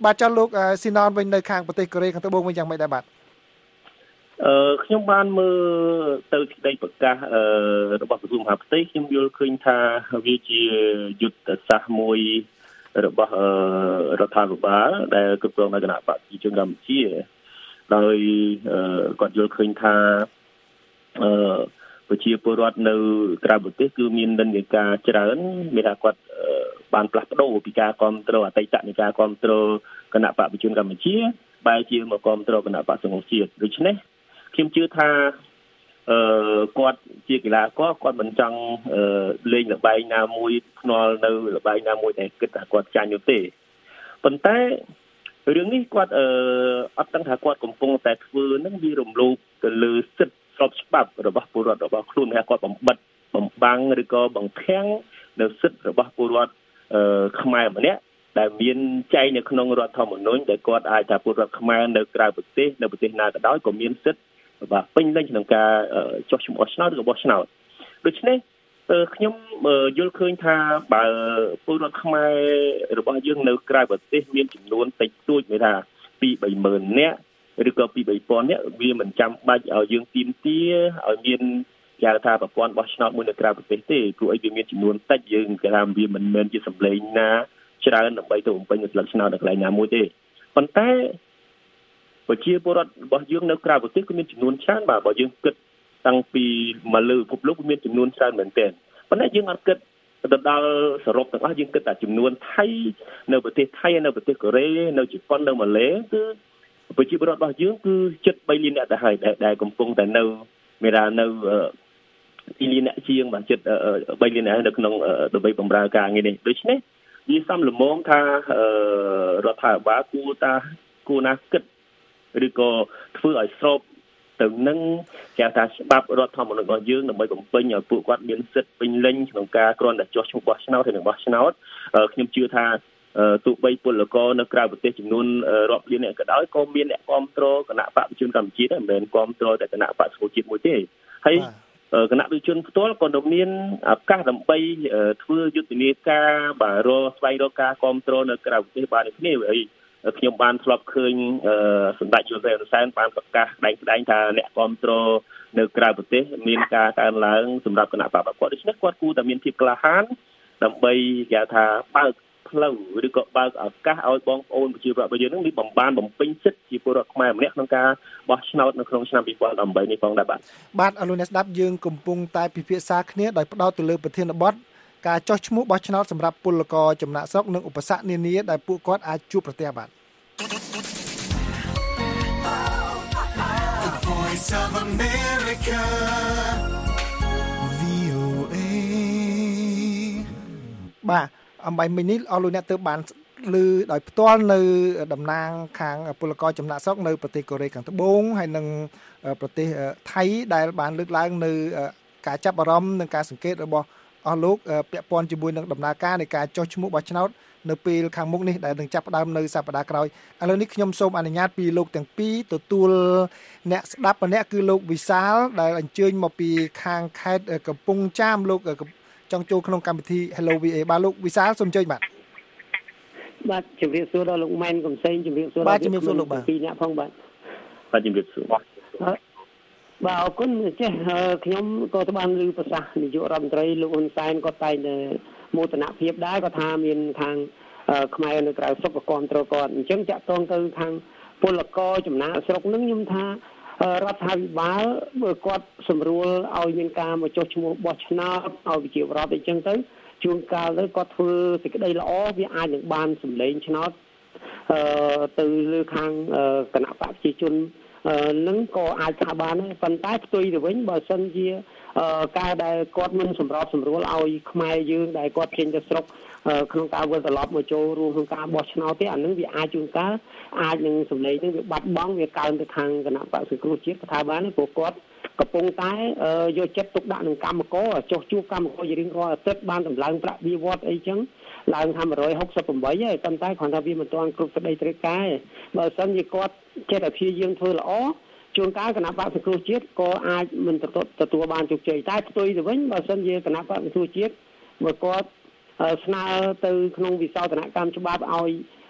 បាទចុះលោកស៊ីណនវិញនៅខាងប្រទេសកូរ៉េខាងត្បូងវិញយ៉ាងម៉េចដែរបាទខ្ញុំបានមើលទៅសេចក្តីប្រកាសរបស់ក្រសួងមហាផ្ទៃខ្ញុំយល់ឃើញថាវាជាយុទ្ធសាស្ត្រមួយរបស់រដ្ឋាភិបាលដែលគ្រប់គ្រងដោយគណៈបកប្រជាជនកម្ពុជាដោយគាត់យល់ឃើញថាប្រជាពលរដ្ឋនៅក្រៅប្រទេសគឺមាននិន្នាការច្រើនមានថាគាត់បានផ្លាស់ប្ដូរពីការគ្រប់គ្រងអតីតនៃការគ្រប់គ្រងគណៈបកប្រជាជនកម្ពុជាបែរជាមកគ្រប់គ្រងគណៈបកសង្គ្រោះជាតិដូច្នេះខ្ញុំជឿថាគាត់ជាកីឡាករគាត់មិនចង់លេងល្បែងណាមួយភ្នាល់នៅល្បែងណាមួយដែលគិតថាគាត់ចាញ់នោះទេប៉ុន្តែរឿងនេះគាត់អត់ដឹងថាគាត់កំពុងតែធ្វើនឹងវារំលោភទៅលើសិទ្ធិស្របច្បាប់របស់ពលរដ្ឋរបស់ខ្លួនថាគាត់បំបិទបំបាំងឬក៏បង្ខាំងនៅសិទ្ធិរបស់ពលរដ្ឋខ្មែរម្នាក់ដែលមានចែងនៅក្នុងរដ្ឋធម្មនុញ្ញដែលគាត់អាចថាពលរដ្ឋខ្មែរនៅក្រៅប្រទេសនៅប្រទេសណាក៏ដោយក៏មានសិទ្ធិបាទពេញលេញក្នុងការចុះឈ្មោះឆ្នោតឬក៏បោះឆ្នោតដូច្នេះខ្ញុំយល់ឃើញថាបើពលរដ្ឋខ្មែររបស់យើងនៅក្រៅប្រទេសមានចំនួនតិចតួចមានថា 2-30000 នាក់ឬក៏ 2-3000 នាក់វាមិនចាំបាច់ឲ្យយើងទាមទារឲ្យមានគេហៅថាប្រព័ន្ធបោះឆ្នោតមួយនៅក្រៅប្រទេសទេព្រោះអីវាមានចំនួនតិចយើងគេថាវាមិនមែនជាសម្លេងណាច្រើនដើម្បីទៅបំពេញស្លឹកឆ្នោតនៅកន្លែងណាមួយទេប៉ុន្តែប្រជាពលរដ្ឋរបស់យើងនៅក្រៅប្រទេសគឺមានចំនួនច្រើនបាទបើយើងគិតតាំងពីមកលើពិភពលោកមានចំនួនច្រើនមែនទែនប៉ុន្តែយើងអត់គិតទៅដល់សរុបទាំងអស់យើងគិតតែចំនួនថៃនៅប្រទេសថៃនៅប្រទេសកូរ៉េនៅជប៉ុននៅម៉ាឡេគឺប្រជាពលរដ្ឋរបស់យើងគឺជិត3លានអ្នកទៅហើយដែលកំពុងតែនៅមេរ៉ានៅ2លានអ្នកជាងបាទជិត3លានអ្នកនៅក្នុងដើម្បីបម្រើការងារនេះដូច្នេះវាសំលមងថារដ្ឋាភិបាលគួរណាគិតឬក៏ធ្វើឲ្យស្របទៅនឹងគេថាច្បាប់រដ្ឋធម្មនុញ្ញរបស់យើងដើម្បីបំពេញឲ្យពួកគាត់មានសិទ្ធិពេញលេញក្នុងការគ្រាន់តែចុះឈ្មោះបោះឆ្នោតហើយនឹងបោះឆ្នោតខ្ញុំជឿថាទោះបីពលករនៅក្រៅប្រទេសចំនួនរាប់លានអ្នកក៏ដោយក៏មានអ្នកគ្រប់គ្រងគណៈបកប្រជាជនកម្ពុជាដែរមិនមែនគ្រប់គ្រងតែគណៈបកសង្គ្រោះជាតិមួយទេហើយគណៈប្រជាជនផ្ទាល់ក៏នៅមានឱកាសដើម្បីធ្វើយុទ្ធនាការបាទស្វែងរកការគ្រប់គ្រងនៅក្រៅប្រទេសបានគ្នាហើយខ្ញុំបានធ្លាប់ឃើញសម្ដេចយល់សែនសែនបានប្រកាសស្ដែងថាអ្នកគ្រប់គ្រងនៅក្រៅប្រទេសមានការកើនឡើងសម្រាប់គណៈបកគាត់ដូច្នេះគាត់គួរតែមានភាពក្លាហានដើម្បីគេថាបើកផ្លូវឬក៏បើកឱកាសឲ្យបងប្អូនប្រជាពលរដ្ឋរបស់យើងនឹងបានបំពេញសិទ្ធិជាពលរដ្ឋខ្មែរម្នាក់ក្នុងការបោះឆ្នោតនៅក្នុងឆ្នាំ2018នេះផងដែរបាទអលោកអ្នកស្ដាប់យើងកំពុងតែពិភាក្សាគ្នាដោយផ្ដោតទៅលើប្រធានបទការចោះឈ្មោះបោះឆ្នោតសម្រាប់ពលករចំណាក់ស្រុកនិងឧបសគ្គនានាដែលពួកគាត់អាចជួបប្រទះបាទVoice of America VOA បាទអំបញ្ញមិញនេះអស់លោកអ្នកទើបបានឮដោយផ្ទាល់នៅតំណាងខាងពលករចំណាក់ស្រុកនៅប្រទេសកូរ៉េខាងត្បូងហើយនិងប្រទេសថៃដែលបានលើកឡើងនៅការចាប់អារម្មណ៍និងការសង្កេតរបស់អស់លោកពាក់ព័ន្ធជាមួយនឹងដំណើរការនៃការចុះឈ្មោះបោះឆ្នោតនៅពេលខាងមុខនេះដែលនឹងចាប់ផ្ដើមនៅសប្តាហ៍ក្រោយឥឡូវនេះខ្ញុំសូមអនុញ្ញាតពីលោកទាំងពីរទទួលអ្នកស្ដាប់ម្នាក់គឺលោកវិសាលដែលអញ្ជើញមកពីខាងខេត្តកំពង់ចាមលោកចង់ចូលក្នុងកម្មវិធី Hello VA បាទលោកវិសាលសូមអញ្ជើញបាទជំរាបសួរដល់លោកម៉ែនកំសែងជំរាបសួរបាទជំរាបសួរលោកបាទពីរអ្នកផងបាទជំរាបសួរបាទអរគុណចេះខ្ញុំក៏បានឮប្រសាសន៍នាយករដ្ឋមន្ត្រីលោកហ៊ុនសែនក៏តែងតែមោទនភាពដែរក៏ថាមានខាងខ្មែរនៅក្រៅស្រុកក៏គ្រប់គ្រងគាត់អញ្ចឹងចាក់តងទៅខាងពលករចំណាក់ស្រុកនឹងខ្ញុំថារដ្ឋាភិបាលបើគាត់សម្រួលឲ្យមានការមកចុះឈ្មោះបោះឆ្នោតឲ្យប្រជាពលរដ្ឋអញ្ចឹងទៅជួនកាលទៅគាត់ធ្វើសេចក្តីល្អវាអាចនឹងបានសម្លេងឆ្នោតទៅលើខាងគណៈបកប្រជាជននឹងក៏អាចថាបានដែរប៉ុន្តែផ្ទុយទៅវិញបើសិនជាការដែលគាត់មិនសម្របសម្រួលឲ្យខ្មែរយើងដែលគាត់ចេញទៅស្រុកក្នុងការវិលត្រឡប់មកចូលរួមក្នុងការបោះឆ្នោតទេអានឹងវាអាចជួនកាលអាចនឹងសម្លេងនឹងវាបាត់បង់វាកើនទៅខាងគណៈបកសង្គ្រោះជាតិថាបានព្រោះគាត់កំពុងតែយកចិត្តទុកដាក់នឹងកម្មករចុះជួបកម្មករជារៀងរាល់អាទិត្យបានតម្លើងប្រាក់បៀវត្តអីចឹងឡើងថា168ហើយប៉ុន្តែគ្រាន់តែវាមិនទាន់គ្រប់សេចក្តីត្រូវការបើសិនជាគាត់ចេះតែព្យាយាមធ្វើល្អជួនកាលគណៈបកសង្គ្រោះជាតិក៏អាចមិនទទួលបានជោគជ័យតែផ្ទុយទៅវិញបើសិនជាគណៈបកសង្គ្រោះជាតិបើគាត់ស្នើទៅក្នុងវិសោធនកម្មច្បាប់ឲ្យ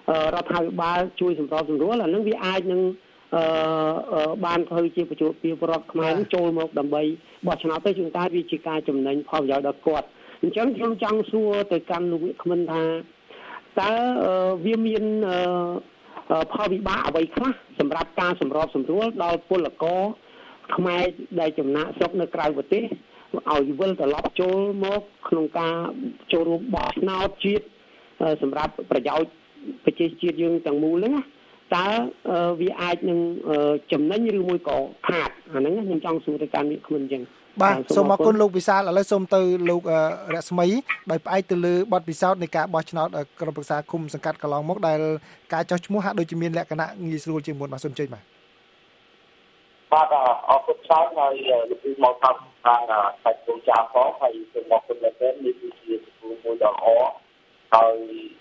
រដ្ឋាភិបាលជួយសម្របសម្រួលអានឹងវាអាចនឹងបានធ្វើជាប្រជាពលរដ្ឋខ្មែរចូលមកដើម្បីបោះឆ្នោតទៅជួនកាលវាជាការចំណេញផលប្រយោជន៍ដល់គាត់អញ្ចឹងខ្ញុំចង់សួរទៅកាន់លោកវិក្កាមថាតើវាមានផលវិបាកអ្វីខ្លះសម្រាប់ការសម្របសម្រួលដល់ពលករខ្មែរដែលចំណាក់ស្រុកនៅក្រៅប្រទេសឲ្យវិលត្រឡប់ចូលមកក្នុងការចូលរួមបោះឆ្នោតជាតិសម្រាប់ប្រយោជន៍ប្រជាជាតិយើងទាំងមូលហ្នឹងតើវាអាចនឹងចំណេញឬមួយក៏ខាតអាហ្នឹងខ្ញុំចង់សួរទៅកាន់វិក្កាមអញ្ចឹងបាទសូមអរគុណលោកវិសាលឥឡូវសូមទៅលោករស្មីដោយផ្អែកទៅលើបទពិសោធន៍នៃការបោះឆ្នោតក្រុមប្រឹក្សាឃុំសង្កាត់កន្លងមកដែលការចោះឈ្មោះហាក់ដូចជាមានលក្ខណៈងាយស្រួលជាងមុនបាទសូមជើញបាទអរគុណច្រើនហើយលោកគ្រូមកតាមខាងសាច់គោចាផងហើយសូមអរគុណមែនទែននេះគឺជាគោលមួយដ៏ល្អហើយ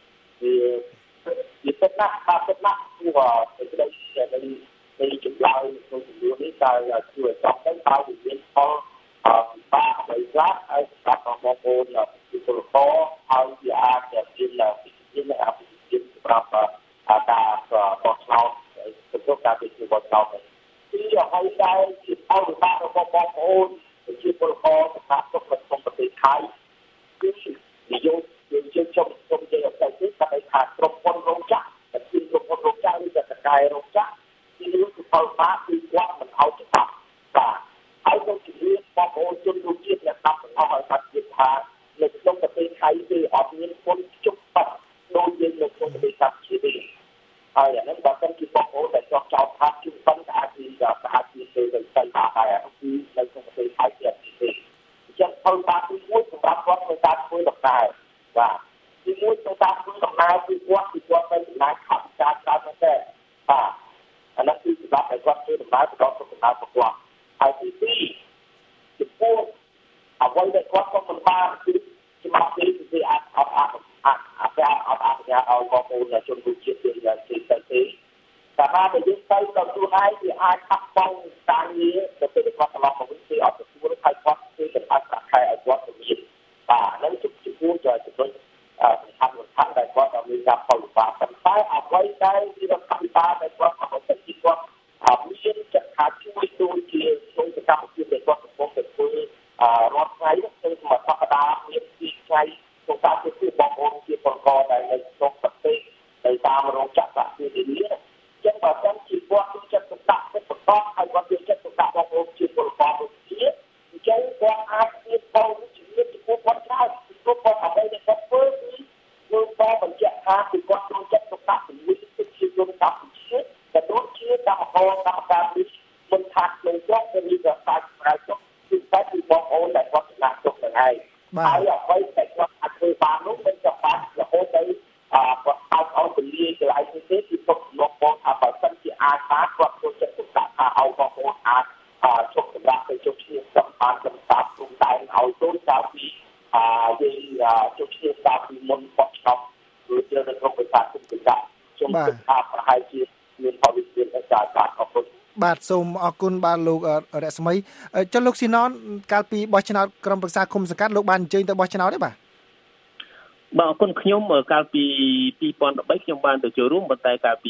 វាពិតណាស់បាទពិតណាស់ព្រោះសេចក្តីនៃចម្លើយក្នុងចំនួននេះតើជួយឲ្យចង់ទៅតើវាមានផលបាទដោយខ្លះហើយសម្រាប់បងប្អូនជាពលករហើយវាអាចមានអភិជាសម្រាប់ការបោះឆ្នោតសម្រាប់ការទទួលបោះឆ្នោតពីអ្វីដែលជាផលវិបាករបស់បងប្អូនជាពលករសម្រាប់ទុកក្នុងប្រទេសថៃគឺនិយមយើងជុំជាអតិថិជនតែថាក្រុមហ៊ុនរោងចក្រតែជាក្រុមហ៊ុនរោងចក្រឬក៏សកលរោងចក្រទីនោះគឺផលវិបាកគឺគាត់មិនឲ្យច្បាប់បាទហើយទៅជាបងប្អូនជនរួមជាតិអ្នកតាមទាំងអស់ឲ្យបាត់ទៀតថានៅក្នុងប្រទេសថៃគឺអត់មានគុណជុកបាត់ដូចយើងនៅក្នុងប្រទេសកម្ពុជាទេហើយអានេះបើសិនជាបងប្អូនដែលចោះចោលថាជុំប៉ុន្តែអាចជាទៅតែបានដែរគឺនៅក្នុងប្រទេសថៃជាអត់ទេអញ្ចឹងផលវិបាកទីមួយសម្រាប់គាត់ក្នុងការធ្វើដំណើរបាទទីមួយក្នុងការធ្វើដំណើរគឺគាត់ទៅចំណាយថវិកាច្រើនណាស់ដែរបាទអានេះគឺសម្រាប់ឲ្យគាត់ធ្វើដំណើរទៅដល់ដំណើរប្រព័ន្ធហើយទីពីរចំពោះអ្វីដែលគាត់មិនបានគឺច្បាប់នេះគឺអាចអត់ឲ្យបងប្អូនជនរួមជាតិយើងទៅតែថាបើយើងទៅដល់ខ្លួនឯងវាអាចខាត់បងការងារទៅពេលគាត់ត្រឡប់មកវិញគឺអត់ទទួលហើយគាត់គឺចំណាយប្រាក់ខែឲ្យគាត់ទៅមានបាទហ្នឹងជំនួសជាចំណុចសំខាន់ដែលគាត់មានការផលវិបាកប៉ុន្តែអ្វីដែលជារដ្ឋាភិបាលដែលគាត់អត់ទៅជាគាត់មានចិត្តថាជួយដូចជាក្នុងសកម្មភាពដែលគាត់កំពុងតែធ្វើរាល់ថ្ងៃក្នុងសប្តាហ៍មាន2ថ្ងៃក្នុងការជួយបងប្អូនជាពលករដែលនៅក្នុងប្រទេសដែលតាមរោងចក្រប្រាក់ពីនេះចឹងបើសិនជាគាត់មានចិត្តសន្តៈពិតប្រាកដហើយគាត់មានចិត្តសន្តៈបងប្អូនជាពលករដូចជាអញ្ចឹងគាត់អាចមានផលជំនឿចំពោះគាត់ច្រើនព្រោះគាត់អ្វីដែលគាត់ធ្វើគឺលោកបានបញ្ជាក់ថាគឺគាត់មានចិត្តសន្តៈជំនឿជាជនកម្ពុជាតែដូចជាកម្មការនេះមិនថាក្នុងចុះឬក៏សាច់ក្រៅចុះគឺតែពីបងប្អូនដែលគាត់ចំណាក់ចុះនឹងឯងហើយអ្វីដែលគាត់អាចធ្វើបាននោះមិនចាំបាច់រហូតទៅគាត់ឲ្យពលាកន្លែងនេះទេគឺទុកលោកបងថាបើសិនជាអាចបានគាត់ចូលចិត្តទុកដាក់ថាឲ្យបងប្អូនអាចជប់សម្រាប់ទៅជប់ឈ្មោះសម្បានសម្រាប់ព្រំដែនឲ្យចូលតាមពីយើងជប់ឈ្មោះតាមពីមុនបោះឆ្នោតគឺជានៅក្នុងប្រទេសគុំកណ្ដាលជុំថាប្រហែលជាមានផលវិជ្ជាការបាទអរគុណបាទសូមអរគុណបាទលោករស្មីចុះលោកស៊ីណនកាលពីបោះឆ្នោតក្រុមប្រឹក្សាឃុំសង្កាត់លោកបានអញ្ជើញទៅបោះឆ្នោតទេបាទបាទអរគុណខ្ញុំកាលពី2013ខ្ញុំបានទៅចូលរួមប៉ុន្តែកាលពី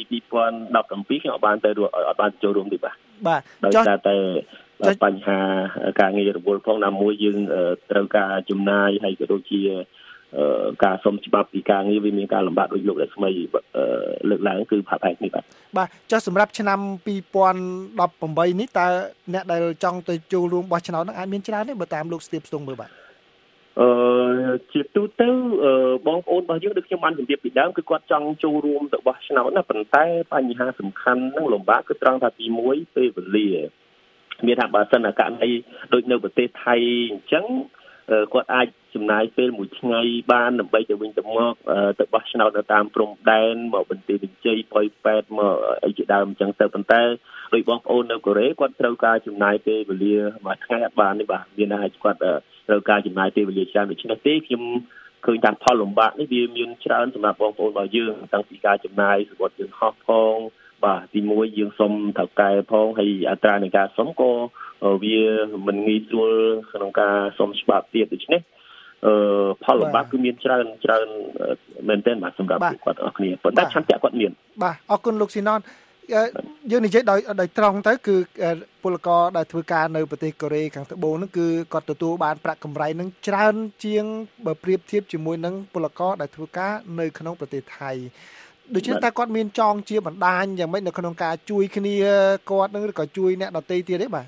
2017ខ្ញុំអត់បានចូលរួមទេបាទដោយសារតែបញ្ហាការងាររវល់ផងណាមួយយើងត្រូវការចំណាយហើយក៏ដូចជាការសុំច្បាប់ពីការងារវាមានការលំបាកដោយលោករស្មីលើកឡើងគឺផាប់ហែកនេះបាទចុះសម្រាប់ឆ្នាំ2018នេះតើអ្នកដែលចង់ទៅចូលរួមបោះឆ្នោតនឹងអាចមានច្រើនទេបើតាមលោកស្ទាបស្ទង់មើលបាទជាទូទៅបងប្អូនរបស់យើងដូចខ្ញុំបានជម្រាបពីដើមគឺគាត់ចង់ចូលរួមទៅបោះឆ្នោតណាប៉ុន្តែបញ្ហាសំខាន់នឹងលំបាកគឺត្រង់ថាទី1ពេលវេលាមានថាបើសិនករណីដូចនៅប្រទេសថៃអញ្ចឹងគាត់អាចចំណាយពេលមួយថ្ងៃបានដើម្បីទៅវិញទៅមកទៅបោះឆ្នោតនៅតាមព្រំដែនមកបន្ទាយបញ្ជ័យប៉ោយប៉ែតមកអីជាដើមអញ្ចឹងទៅប៉ុន្តែដោយបងប្អូននៅកូរ៉េគាត់ត្រូវការចំណាយពេលវេលាមួយថ្ងៃអត់បានទេបាទមានថាគាត់ត្រូវការចំណាយពេលវេលាច្រើនដូច្នេះទេខ្ញុំឃើញថាផលលំបាកនេះវាមានច្រើនសម្រាប់បងប្អូនរបស់យើងតាំងពីការចំណាយសម្រាប់យើងហោះផងបាទទី1យើងសុំថៅកែផងហើយអត្រានៃការសុំក៏វាមិនងាយស្រួលក្នុងការសុំច្បាប់ទៀតដូច្នេះផលលំបាកគឺមានច្រើនមែនទែនបាទសម្រាប់ពួកគាត់អរគ្នាប៉ុន្តែឆន្ទៈគាត់មានបាទអរគុណលោកស៊ីណនយើងនិយាយដោយត្រង់ទៅគឺពលករដែលធ្វើការនៅប្រទេសកូរ៉េខាងត្បូងហ្នឹងគឺគាត់ទទួលបានប្រាក់កម្រៃនឹងច្រើនជាងបើប្រៀបធៀបជាមួយនឹងពលករដែលធ្វើការនៅក្នុងប្រទេសថៃដូច្នេះតើគាត់មានចងជាបណ្ដាញយ៉ាងម៉េចនៅក្នុងការជួយគ្នាគាត់នឹងឬក៏ជួយអ្នកដទៃទៀតទេបាទ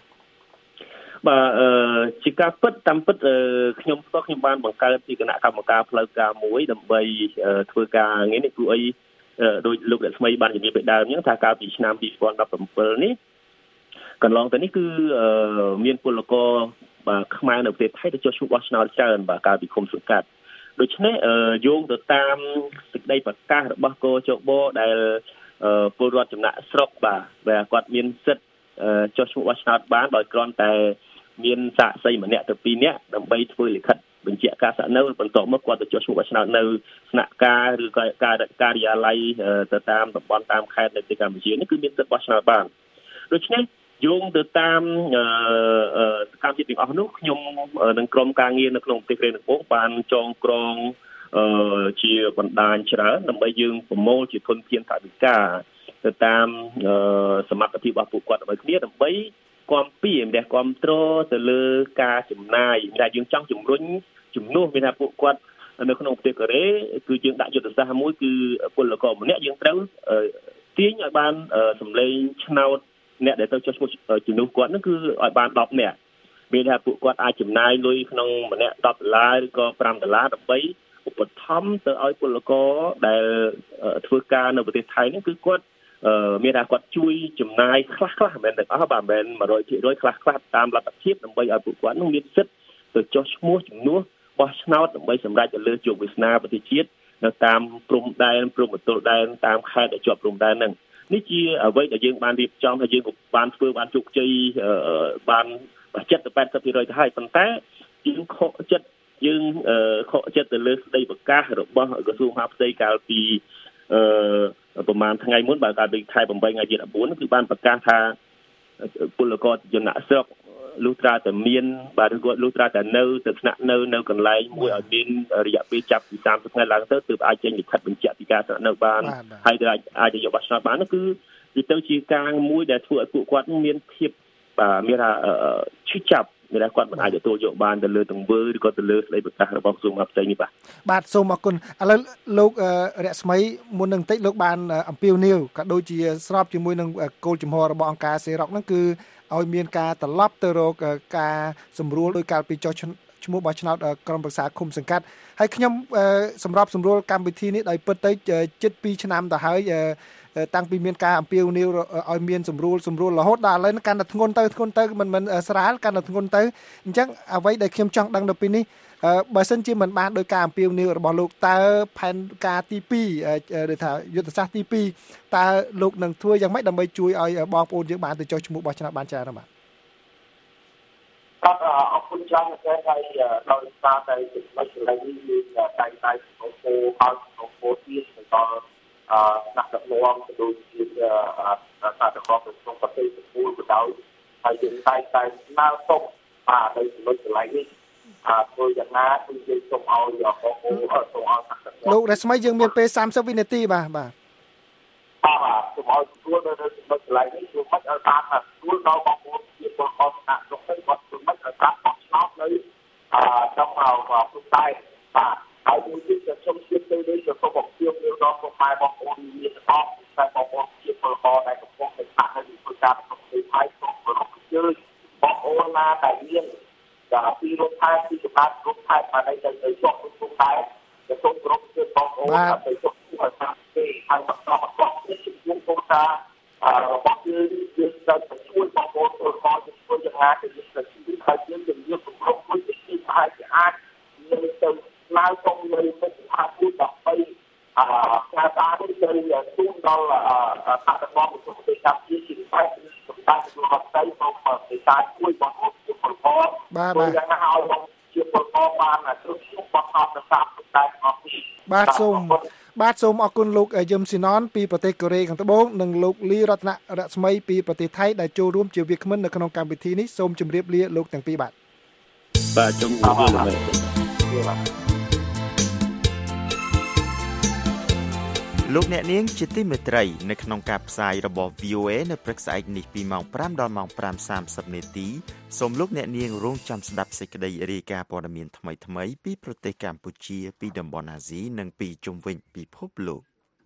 ជាការពិតតាមពិតខ្ញុំបានបង្កើតជាគណៈកម្មការផ្លូវការមួយដើម្បីធ្វើការងារនេះព្រោះអីដោយលោករដ្ឋស្មីបានជំរាបពីដើមអញ្ចឹងថាកាលពីឆ្នាំ2017នេះកន្លងទៅនេះគឺមានពលករខ្មែរនៅប្រទេសថៃទៅចុះឈ្មោះបោះឆ្នោតច្រើនបាទកាលពីឃុំសង្កាត់ដូច្នេះយោងទៅតាមសេចក្តីប្រកាសរបស់កោជបដែលពលរដ្ឋចំណាក់ស្រុកបាទគាត់មានសិទ្ធិចុះឈ្មោះបោះឆ្នោតបានដោយគ្រាន់តែមានសាក្សីម្នាក់ទៅ2នាក់ដើម្បីធ្វើលិខិតបញ្ជាក់ការស្នាក់នៅបន្ទាប់មកគាត់ទៅចុះឈ្មោះបោះឆ្នោតនៅស្នាក់ការឬក៏ការិយាល័យទៅតាមតំបន់តាមខេត្តនៅទីកម្ពុជានេះគឺមានសិទ្ធិបោះឆ្នោតបានដូច្នេះយោងទៅតាមសកម្មភាពទាំងអស់នោះខ្ញុំនិងក្រុមការងារនៅក្នុងប្រទេសកូរ៉េខាងត្បូងបានចងក្រងជាបណ្ដាញច្រើនដើម្បីយើងប្រមូលជាធនធានថវិកាទៅតាមសមត្ថភាពរបស់ពួកគាត់ដើម្បីគាំពៀម្នាក់គ្រប់គ្រងទៅលើការចំណាយដែលយើងចង់ជំរុញជំនួសមានថាពួកគាត់នៅក្នុងប្រទេសកូរ៉េគឺយើងដាក់យុទ្ធសាស្ត្រមួយគឺពលករម្នាក់យើងត្រូវទាញឲ្យបានសម្លេងឆ្នោតអ្នកដែលទៅចុះឈ្មោះជំនួសគាត់នោះគឺឲ្យបាន10នាក់មានថាពួកគាត់អាចចំណាយលុយក្នុងម្នាក់$10ឬក៏$5ដើម្បីឧបត្ថម្ភទៅឲ្យពលករដែលធ្វើការនៅប្រទេសថៃនេះគឺគាត់មានថាគាត់ជួយចំណាយខ្លះមិនមែនទាំងអស់បាទមិនមែន 100% ខ្លះតាមលទ្ធភាពដើម្បីឲ្យពួកគាត់នោះមានសិទ្ធិទៅចុះឈ្មោះជំនួសបោះឆ្នោតដើម្បីសម្រេចទៅលើជោគវាសនាប្រទេសជាតិនៅតាមព្រំដែនព្រំប្រទល់ដែនតាមខេត្តដែលជាប់ព្រំដែនហ្នឹងនេះជាអ្វីដែលយើងបានរៀបចំហើយយើងក៏បានធ្វើបានជោគជ័យបាន70-80%ទៅហើយប៉ុន្តែយើងខកចិត្តទៅលើស្ដីប្រកាសរបស់ក្រសួងមហាផ្ទៃកាលពីប្រហែលថ្ងៃមុនបើកាលពីខែ8ថ្ងៃទី14គឺបានប្រកាសថាពលករចំណាក់ស្រុកលុះត្រាតែមានបាទឬក៏លុះត្រាតែនៅទៅស្នាក់នៅកន្លែងមួយឲ្យមានរយៈពេលចាប់ពី30ថ្ងៃឡើងទៅទើបអាចចេញលិខិតបញ្ជាក់ពីការស្នាក់នៅបានហើយទៅអាចយកបោះឆ្នោតបាននោះគឺវាទៅជាការមួយដែលធ្វើឲ្យពួកគាត់មានភាពមានថាឈឺចាប់ដែលគាត់មិនអាចទទួលយកបានទៅលើទង្វើឬក៏ទៅលើស្ដីប្រកាសរបស់ក្រសួងមហាផ្ទៃនេះបាទសូមអរគុណឥឡូវលោករស្មីមុននឹងបន្តិចលោកបានអំពាវនាវក៏ដូចជាស្របជាមួយនឹងគោលជំហររបស់អង្គការសេរ៉ុកហ្នឹងគឺឲ្យមានការត្រឡប់ទៅរកការសម្រួលដោយកាលពីចុះឈ្មោះបោះឆ្នោតក្រុមប្រឹក្សាឃុំសង្កាត់ហើយខ្ញុំសម្របសម្រួលកម្មវិធីនេះដោយពិតទៅជិត2ឆ្នាំទៅហើយតាំងពីមានការអំពាវនាវឲ្យមានសម្រួលរហូតដល់ឥឡូវនេះកាន់តែធ្ងន់ទៅមិនស្រាលកាន់តែធ្ងន់ទៅអញ្ចឹងអ្វីដែលខ្ញុំចង់ដឹងនៅពេលនេះបើសិនជាមិនបានដោយការអំពាវនាវរបស់លោកតើផែនការទី2ឬថាយុទ្ធសាស្ត្រទី2តើលោកនឹងធ្វើយ៉ាងម៉េចដើម្បីជួយឲ្យបងប្អូនយើងបានទៅចុះឈ្មោះបោះឆ្នោតបានច្រើនបាទអរគុណច្រើនណាស់ហើយដោយសារតែចំណុចនេះយើងតែក្នុងគោលឲ្យក្នុងគោលទៀតទៅដល់ដាក់ដឹកនាំទៅដូចជាការដឹកនាំក្នុងប្រទេសទាំងមូលទៅដោយហើយយើងតែស្នើសុំបាទនៅចំណុចកន្លែងនេះធ្វើយ៉ាងណាគឺយើងសូមឲ្យបងប្អូនសូមឲ្យលោករស្មីយើងមានពេល30វិនាទីបាទសូមឲ្យទទួលនៅចំណុចកន្លែងនេះគឺមិនឲ្យបានទទួលដល់បងប្អូនជាពលករណាក្នុងនេះគាត់គឺមិនឲ្យបានបោះឆ្នោតនៅtrongព្រំដែនបាទហើយមួយទៀតក៏សូមជម្រាបទៅនេះក៏សូមអំពាវនាវដល់ពុកម៉ែបងប្អូនមានទាំងអស់តែបងប្អូនជាពលករដែលកំពុងតែស្នាក់នៅក្នុងការប្រកបវិស័យសូមគោរពអញ្ជើញបងប្អូនណាដែលមានពីរដ្ឋាភិបាលពីសម្រាប់រដ្ឋាភិបាលដែលទៅជាប់ព្រំដែនក៏សូមគោរពអញ្ជើញបងប្អូនទៅជាប់ឲ្យតាមទេហើយបន្តទៀតខ្ញុំគោលការណ៍របស់យើងត្រូវជួយបងប្អូនពលករជួយយ៉ាងណាទៅយើងត្រូវជួយហើយយើងជំរុញគ្រប់មួយទីអាចមានទៅឡៅក្នុងលើមុខថាគូដើម្បីការស្អាតនេះទៅជូនដល់បដិបត្តិរបស់ប្រទេសកម្ពុជាជាផ្នែកសម្រាប់របស់ផ្ទៃសូមពិសាជួយបងប្អូនជាពលករបាទយ៉ាងណាឲ្យបងជាពលករបានគ្រប់គ្រងបទអបសាស្ត្រតែអស់នេះបាទសូមអរគុណលោកយឹមស៊ីណនពីប្រទេសកូរ៉េខាងត្បូងនិងលោកលីរតនរស្មីពីប្រទេសថៃដែលចូលរួមជាវាគ្មិននៅក្នុងកម្មវិធីនេះសូមជម្រាបលាលោកទាំងពីរបាទជម្រាបលាបាទលោកអ្នកនាងជាទីមេត្រីនៅក្នុងការផ្សាយរបស់ VOA នៅព្រឹកស្អែកនេះពីម៉ោង 5 ដល់ម៉ោង 5:30 នាទីសូមលោកអ្នកនាងរងចាំស្ដាប់សេចក្តីរាយការណ៍ព័ត៌មានថ្មីៗពីប្រទេសកម្ពុជាពីតំបន់អាស៊ីនិងពីជុំវិញពិភពលោក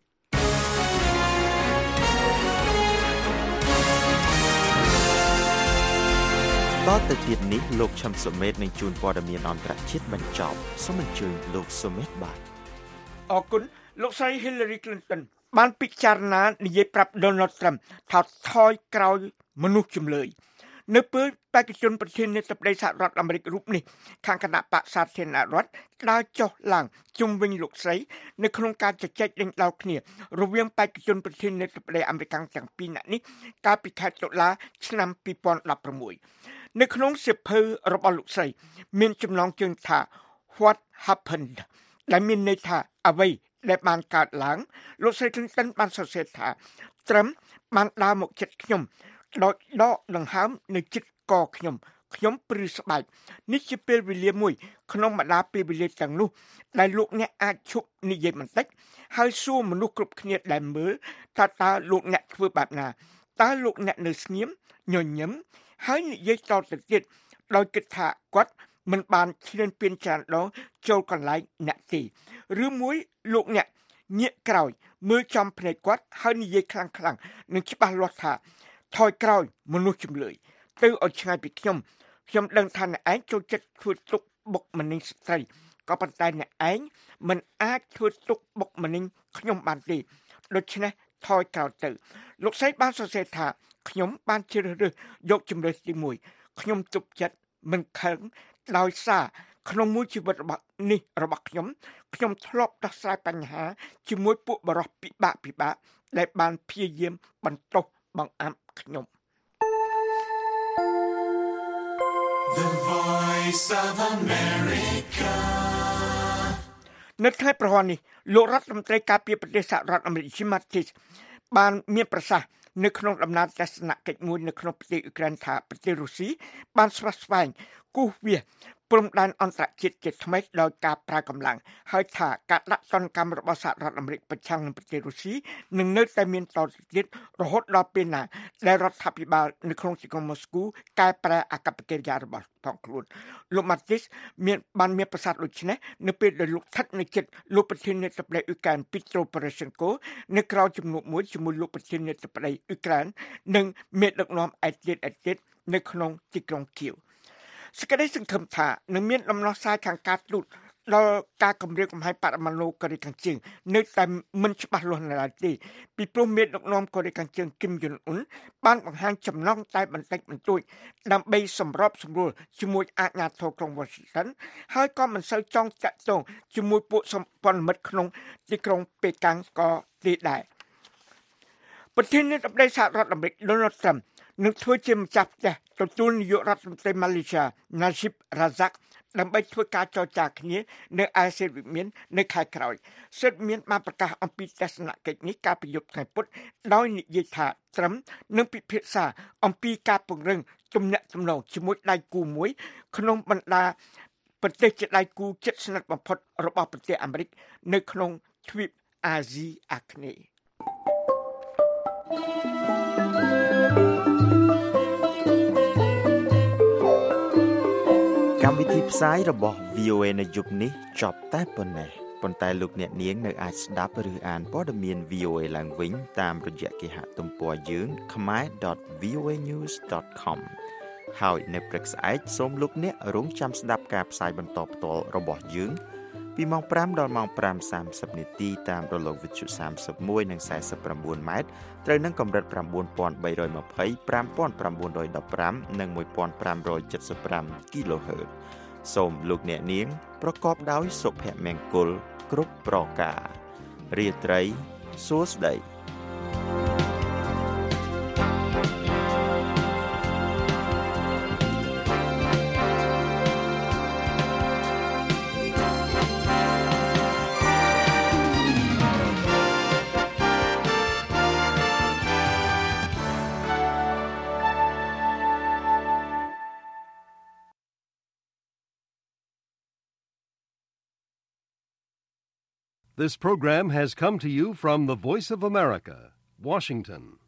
តទៅទៀតនេះលោកឈឹមសុមេតនឹងជួនព័ត៌មានអន្តរជាតិបញ្ចប់សូមអញ្ជើញលោកសុមេតបាទអរគុណលោកស្រី Hillary Clinton បានពិចារណានិយាយប្រាប់ Donald Trump ថាថយក្រោយមនុស្សជំលើយនៅពេលបេក្ខជនប្រធានាធិបតីសហរដ្ឋអាមេរិករូបនេះខាងគណៈបក្សសាធារណរដ្ឋដើរចុះឡើងជុំវិញលោកស្រីនៅក្នុងការជជែកដេញដោលគ្នារវាងបេក្ខជនប្រធានាធិបតីអាមេរិកទាំងពីរនាក់នេះកាលពីខែតុលាឆ្នាំ2016នៅក្នុងសៀវភៅរបស់លោកស្រីមានចំណងជើងថា What happened ដែលមានន័យថាអ្វីដែលបានកើតឡើងលោកស្រី Clinton បានសរសេរថាត្រឹមបានដើរមកជិតខ្ញុំដោយដកដង្ហើមនៅជិតកខ្ញុំព្រឺស្បែកនេះជាពេលវេលាមួយក្នុងម្ដាពេលវេលាទាំងនោះដែលលោកអ្នកអាចឈប់និយាយបន្តិចហើយសួរមនុស្សគ្រប់គ្នាដែលមើលថាតើលោកអ្នកធ្វើបែបណាតើលោកអ្នកនៅស្ងៀមញញឹមហើយនិយាយតទៅទៀតដោយគិតថាគាត់មិនបានឈ្លានពានច្រើនដងចូលកន្លែងអ្នកទេឬមួយលោកអ្នកងាកក្រោយមើលចំភ្នែកគាត់ហើយនិយាយខ្លាំងៗនឹងច្បាស់លាស់ថាថយក្រោយមនុស្សជំលើយទៅឲ្យឆ្ងាយពីខ្ញុំដឹងថាអ្នកឯងចូលចិត្តធ្វើទុកបុកម្នេញស្ត្រីក៏ប៉ុន្តែអ្នកឯងមិនអាចធ្វើទុកបុកម្នេញខ្ញុំបានទេដូច្នេះថយក្រោយទៅលោកស្រីបានសរសេរថាខ្ញុំបានជ្រើសរើសយកជំរើសទី1ខ្ញុំទប់ចិត្តមិនខឹងដោយសារក្នុងមួយជីវិតរបស់ខ្ញុំធ្លាប់ដោះស្រាយបញ្ហាជាមួយពួកបរិសុទ្ធពិបាកដែលបានព្យាយាមបន្តោសបង្អាប់ខ្ញុំ The Voice of America នៅថ្ងៃប្រហ័ននេះលោករដ្ឋមន្ត្រីការពារប្រទេសសហរដ្ឋអាមេរិក Jim Mattis បានមានប្រសាសន៍នៅក្នុងដំណើរទស្សនកិច្ចមួយនៅក្នុងប្រទេសអ៊ុយក្រែនថាប្រទេសរុស្ស៊ីបានស្វាស្វែងគូសវាសព្រំដែនអន្តរជាតិជាថ្មីដោយការប្រើកម្លាំងហើយថាការដាក់ទណ្ឌកម្មរបស់សហរដ្ឋអាមេរិកប្រឆាំងនឹងប្រទេសរុស្ស៊ីនឹងនៅតែមានតទៅទៀតរហូតដល់ពេលណាដែលរដ្ឋាភិបាលនៅក្នុងទីក្រុងម៉ូស្គូកែប្រែអាកប្បកិរិយារបស់ផងខ្លួនលោក Mattis បានមានប្រសាសន៍ដូចនេះនៅពេលដែលលោកស្ថិតនៅជិតលោកប្រធានាធិបតីអ៊ុយក្រែន Petro Poroshenko នៅក្រៅជំនួបមួយជាមួយលោកប្រធានាធិបតីអ៊ុយក្រែននិងមេដឹកនាំឯទៀតនៅក្នុងទីក្រុងគៀវសេចក្តីសង្ឃឹមថានឹងមានដំណោះស្រាយខាងការទូតដល់ការគម្រាមកំហែងបរិមាណលោកកូរ៉េខាងជើងនៅតែមិនច្បាស់លាស់នៅឡើយទេពីព្រោះមេដឹកនាំកូរ៉េខាងជើងគឹមយុនអ៊ុនបានបង្ហាញចំណងតែបន្តិចបន្តួចដើម្បីសម្របសម្រួលជាមួយអាជ្ញាធរក្រុង Washington ហើយក៏មិនសូវចង់តាក់ទងជាមួយពួកសម្ព័ន្ធមិត្តក្នុងទីក្រុងប៉េកាំងក៏ទេដែរប្រធានាធិបតីសហរដ្ឋអាមេរិក Donald Trump នឹងធ្វើជាម្ចាស់ផ្ទះទទួលនាយករដ្ឋមន្ត្រីម៉ាឡេស៊ី Najib Razak ដើម្បីធ្វើការចរចាគ្នានៅឯសេតវិមាននៅខែក្រោយសេតវិមានបានប្រកាសអំពីទស្សនកិច្ចនេះកាលពីយប់ថ្ងៃពុធដោយនិយាយថាត្រឹមនឹងពិភាក្សាអំពីការពង្រឹងទំនាក់ទំនងជាមួយដៃគូមួយក្នុងបណ្ដាប្រទេសជាដៃគូជិតស្និទ្ធបំផុតរបស់ប្រទេសអាមេរិកនៅក្នុងទ្វីបអាស៊ីអាគ្នេយ៍កម្មវិធីផ្សាយរបស់ VOA នៅយប់នេះចប់តែប៉ុណ្ណេះប៉ុន្តែលោកអ្នកនាងនៅអាចស្ដាប់ឬអានព័ត៌មាន VOA ឡើងវិញតាមរយៈគេហទំព័រយើង khmer.voanews.com ហើយនៅព្រឹកស្អែកសូមលោកអ្នករងចាំស្ដាប់ការផ្សាយបន្តផ្ទាល់របស់យើងពីម៉ោង 5 ដល់ម៉ោង 5:30 នាទីតាមរលកវិទ្យុ31និង49ម៉ែត្រត្រូវនឹងកម្រិត 9320 5915 និង 1575 kHz សូមលោកអ្នកនាងប្រកបដោយសុភមង្គលគ្រប់ប្រការរាត្រីសួស្តី This program has come to you from the Voice of America, Washington.